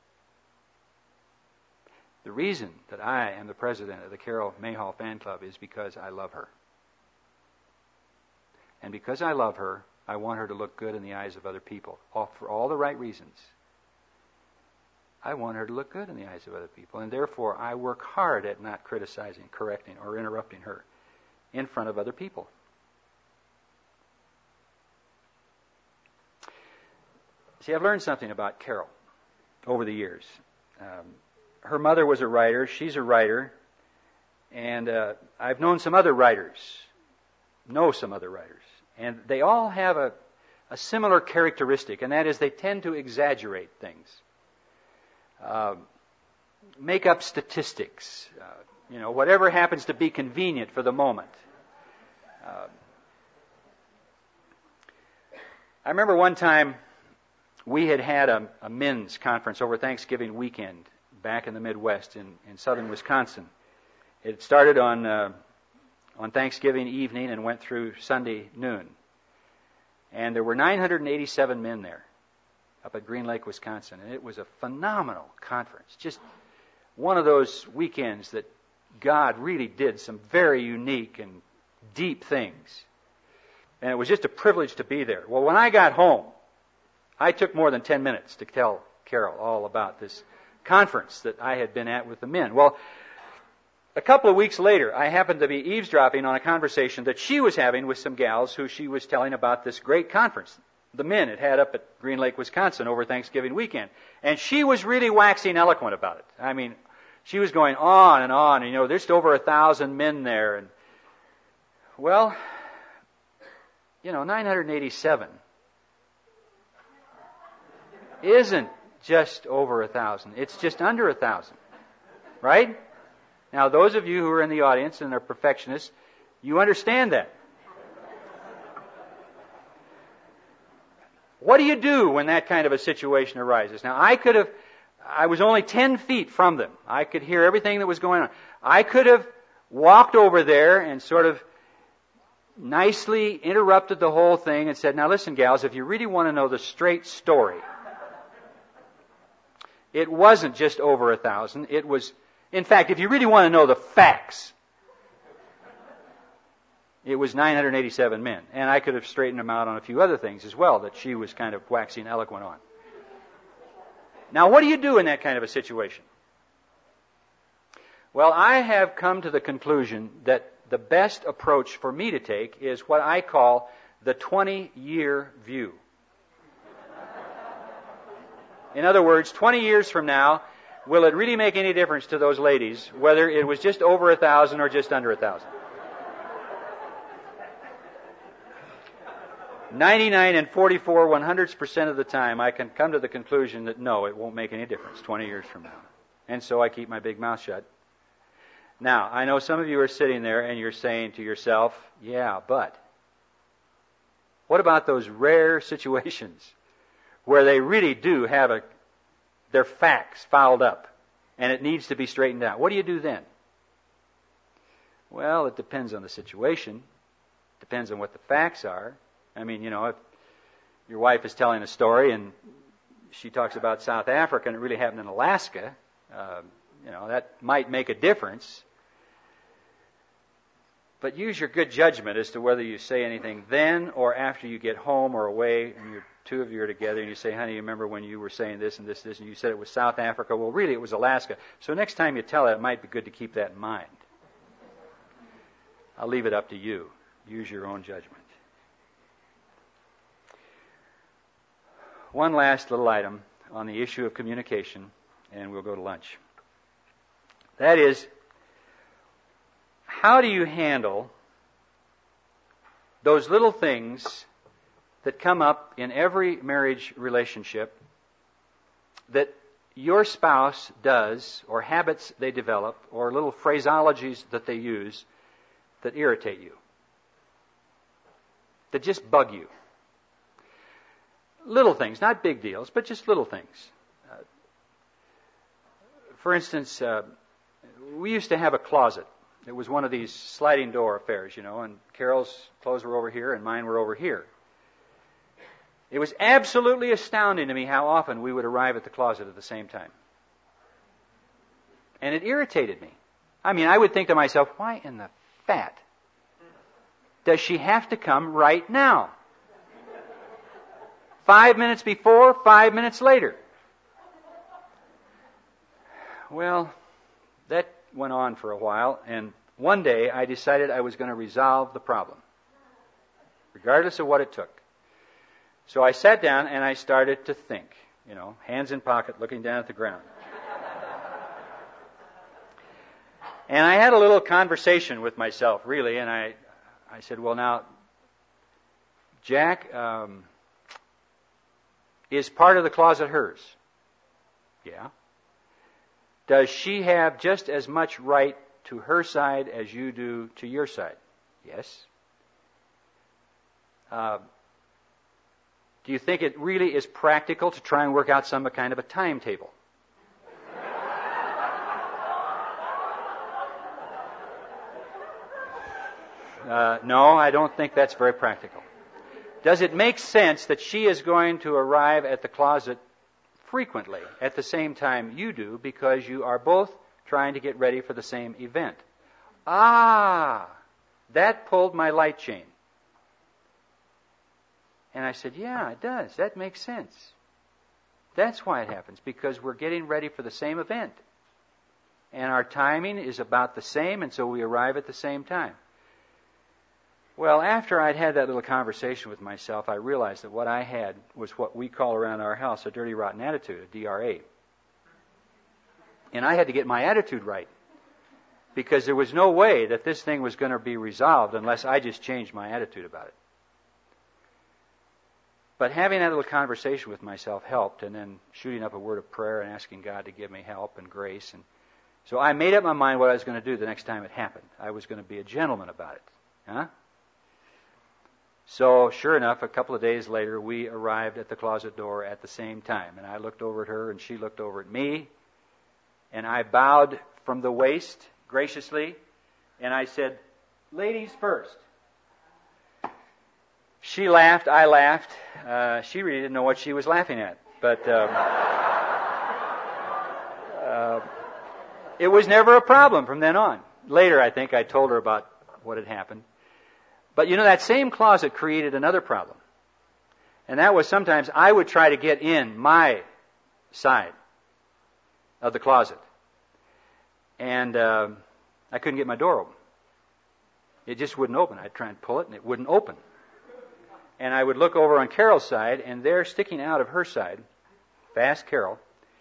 The reason that I am the president of the Carol Mayhall Fan Club is because I love her. And because I love her, I want her to look good in the eyes of other people, for all the right reasons. I want her to look good in the eyes of other people, and therefore I work hard at not criticizing, correcting, or interrupting her in front of other people. See, I've learned something about Carol over the years. Her mother was a writer, she's a writer, and I've known some other writers, and they all have a similar characteristic, and that is they tend to exaggerate things. Make up statistics, whatever happens to be convenient for the moment. I remember one time we had a men's conference over Thanksgiving weekend back in the Midwest in southern Wisconsin. It started on Thanksgiving evening and went through Sunday noon. And there were 987 men there up at Green Lake, Wisconsin. And it was a phenomenal conference. Just one of those weekends that God really did some very unique and deep things. And it was just a privilege to be there. Well, when I got home, I took more than 10 minutes to tell Carol all about this conference that I had been at with the men. Well, a couple of weeks later, I happened to be eavesdropping on a conversation that she was having with some gals who she was telling about this great conference the men had up at Green Lake, Wisconsin over Thanksgiving weekend. And she was really waxing eloquent about it. I mean, she was going on and on. And, there's over 1,000 men there. And, well, 987 isn't just over 1,000. It's just under 1,000. Right? Now, those of you who are in the audience and are perfectionists, you understand that. What do you do when that kind of a situation arises? Now, I was only 10 feet from them. I could hear everything that was going on. I could have walked over there and sort of nicely interrupted the whole thing and said, now listen, gals, if you really want to know the straight story, it wasn't just over 1,000. It was, in fact, if you really want to know the facts, it was 987 men. And I could have straightened them out on a few other things as well that she was kind of waxing eloquent on. Now, what do you do in that kind of a situation? Well, I have come to the conclusion that the best approach for me to take is what I call the 20-year view. In other words, 20 years from now, will it really make any difference to those ladies whether it was just over 1,000 or just under 1,000? 99 and 44 100% of the time, I can come to the conclusion that no, it won't make any difference 20 years from now. And so I keep my big mouth shut. Now, I know some of you are sitting there and you're saying to yourself, yeah, but what about those rare situations where they really do have their facts fouled up and it needs to be straightened out? What do you do then? Well, it depends on the situation. Depends on what the facts are. I mean, if your wife is telling a story and she talks about South Africa and it really happened in Alaska, that might make a difference. But use your good judgment as to whether you say anything then or after you get home or away and two of you are together and you say, honey, you remember when you were saying this and this, and you said it was South Africa? Well, really it was Alaska. So next time you tell it might be good to keep that in mind. I'll leave it up to you. Use your own judgment. One last little item on the issue of communication, and we'll go to lunch. That is, how do you handle those little things that come up in every marriage relationship that your spouse does, or habits they develop, or little phraseologies that they use that irritate you, that just bug you? Little things, not big deals, but just little things. For instance, we used to have a closet. It was one of these sliding door affairs, and Carol's clothes were over here and mine were over here. It was absolutely astounding to me how often we would arrive at the closet at the same time. And it irritated me. I mean, I would think to myself, why in the fat does she have to come right now? 5 minutes before, 5 minutes later. Well, that went on for a while, and one day I decided I was going to resolve the problem, regardless of what it took. So I sat down and I started to think, hands in pocket, looking down at the ground. And I had a little conversation with myself, really, and I said, well, now, Jack, is part of the closet hers? Yeah. Does she have just as much right to her side as you do to your side? Yes. Do you think it really is practical to try and work out some kind of a timetable? No, I don't think that's very practical. Does it make sense that she is going to arrive at the closet frequently at the same time you do because you are both trying to get ready for the same event? Ah, that pulled my light chain. And I said, yeah, it does. That makes sense. That's why it happens, because we're getting ready for the same event. And our timing is about the same, and so we arrive at the same time. Well, after I'd had that little conversation with myself, I realized that what I had was what we call around our house a dirty, rotten attitude, a DRA. And I had to get my attitude right, because there was no way that this thing was going to be resolved unless I just changed my attitude about it. But having that little conversation with myself helped, and then shooting up a word of prayer and asking God to give me help and grace. And so I made up my mind what I was going to do the next time it happened. I was going to be a gentleman about it. Huh? So sure enough, a couple of days later, we arrived at the closet door at the same time. And I looked over at her, and she looked over at me. And I bowed from the waist graciously, and I said, "Ladies first." She laughed, I laughed. She really didn't know what she was laughing at. But it was never a problem from then on. Later, I think, I told her about what had happened. But that same closet created another problem. And that was sometimes I would try to get in my side of the closet. And I couldn't get my door open. It just wouldn't open. I'd try and pull it, and it wouldn't open. And I would look over on Carol's side, and there, sticking out of her side, fast Carol,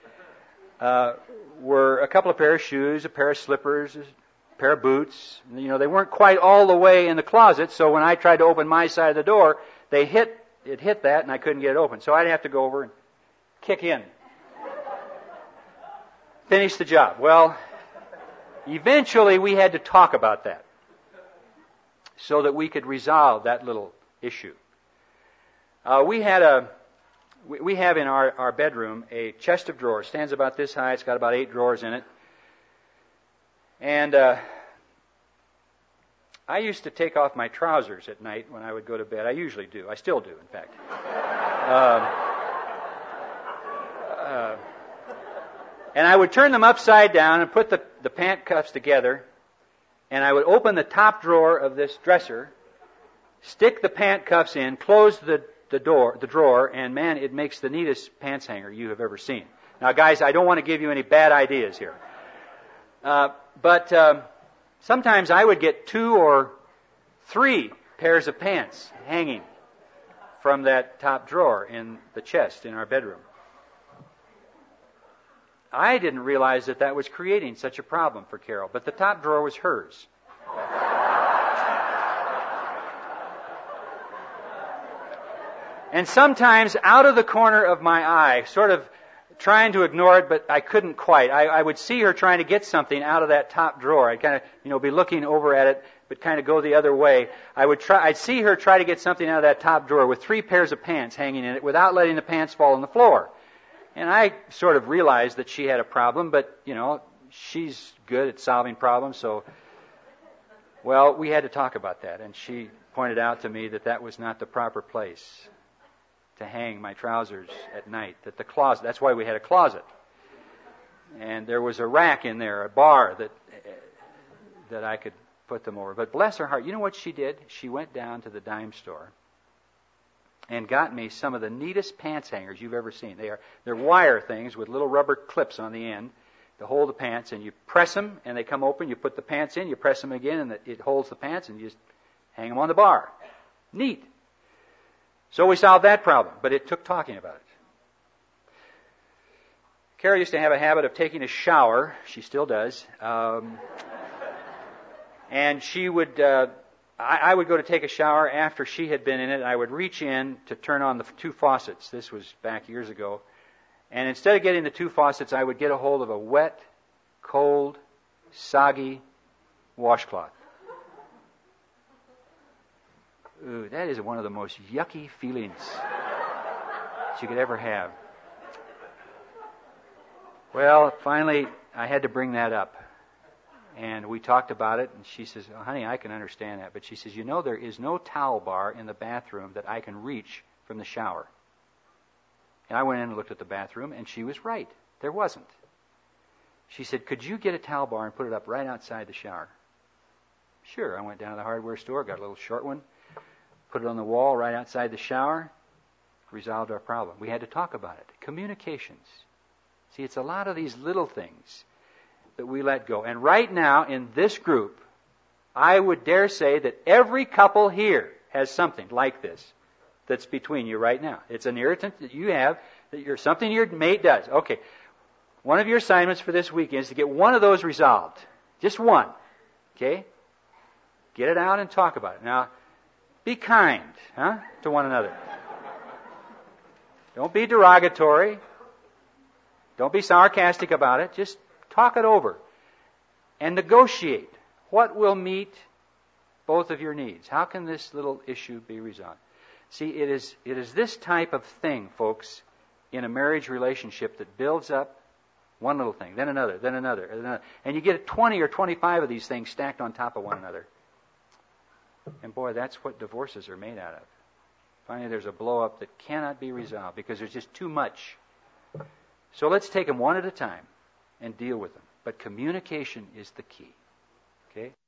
were a couple of pair of shoes, a pair of slippers, a pair of boots. They weren't quite all the way in the closet, so when I tried to open my side of the door, it hit that, and I couldn't get it open. So I'd have to go over and kick in. Finish the job. Well, Eventually, we had to talk about that so that we could resolve that little issue. We have in our bedroom a chest of drawers. Stands about this high. It's got about 8 drawers in it. And I used to take off my trousers at night when I would go to bed. I usually do. I still do, in fact. And I would turn them upside down and put the pant cuffs together, and I would open the top drawer of this dresser, stick the pant cuffs in, close the drawer, and man, it makes the neatest pants hanger you have ever seen. Now, guys, I don't want to give you any bad ideas here. But sometimes I would get 2 or 3 pairs of pants hanging from that top drawer in the chest in our bedroom. I didn't realize that was creating such a problem for Carol, but the top drawer was hers. And sometimes out of the corner of my eye, sort of trying to ignore it, but I couldn't quite. I would see her trying to get something out of that top drawer. I'd kind of, be looking over at it, but kind of go the other way. I'd see her try to get something out of that top drawer with 3 pairs of pants hanging in it without letting the pants fall on the floor. And I sort of realized that she had a problem, but, she's good at solving problems, so, well, we had to talk about that. And she pointed out to me that was not the proper place to hang my trousers at night, that the closet, that's why we had a closet. And there was a rack in there, a bar that I could put them over. But bless her heart, you know what she did? She went down to the dime store and got me some of the neatest pants hangers you've ever seen. They're wire things with little rubber clips on the end to hold the pants, and you press them, and they come open. You put the pants in, you press them again, and it holds the pants, and you just hang them on the bar. Neat. So we solved that problem, but it took talking about it. Carol used to have a habit of taking a shower. She still does. And she would... I would go to take a shower after she had been in it, and I would reach in to turn on the 2 faucets. This was back years ago. And instead of getting the 2 faucets, I would get a hold of a wet, cold, soggy washcloth. Ooh, that is one of the most yucky feelings that you could ever have. Well, finally, I had to bring that up. And we talked about it, and she says, "Oh, honey, I can understand that." But she says, there is no towel bar in the bathroom that I can reach from the shower. And I went in and looked at the bathroom, and she was right. There wasn't. She said, "Could you get a towel bar and put it up right outside the shower?" Sure. I went down to the hardware store, got a little short one, put it on the wall right outside the shower, resolved our problem. We had to talk about it. Communications. See, it's a lot of these little things that we let go. And right now, in this group, I would dare say that every couple here has something like this that's between you right now. It's an irritant that you have, something your mate does. Okay, one of your assignments for this weekend is to get one of those resolved. Just one. Okay? Get it out and talk about it. Now, be kind, to one another. Don't be derogatory. Don't be sarcastic about it. Just talk it over and negotiate what will meet both of your needs. How can this little issue be resolved? See, it is this type of thing, folks, in a marriage relationship that builds up one little thing, then another, then another, then another. And you get 20 or 25 of these things stacked on top of one another. And boy, that's what divorces are made out of. Finally, there's a blow-up that cannot be resolved because there's just too much. So let's take them one at a time and deal with them. But communication is the key. Okay?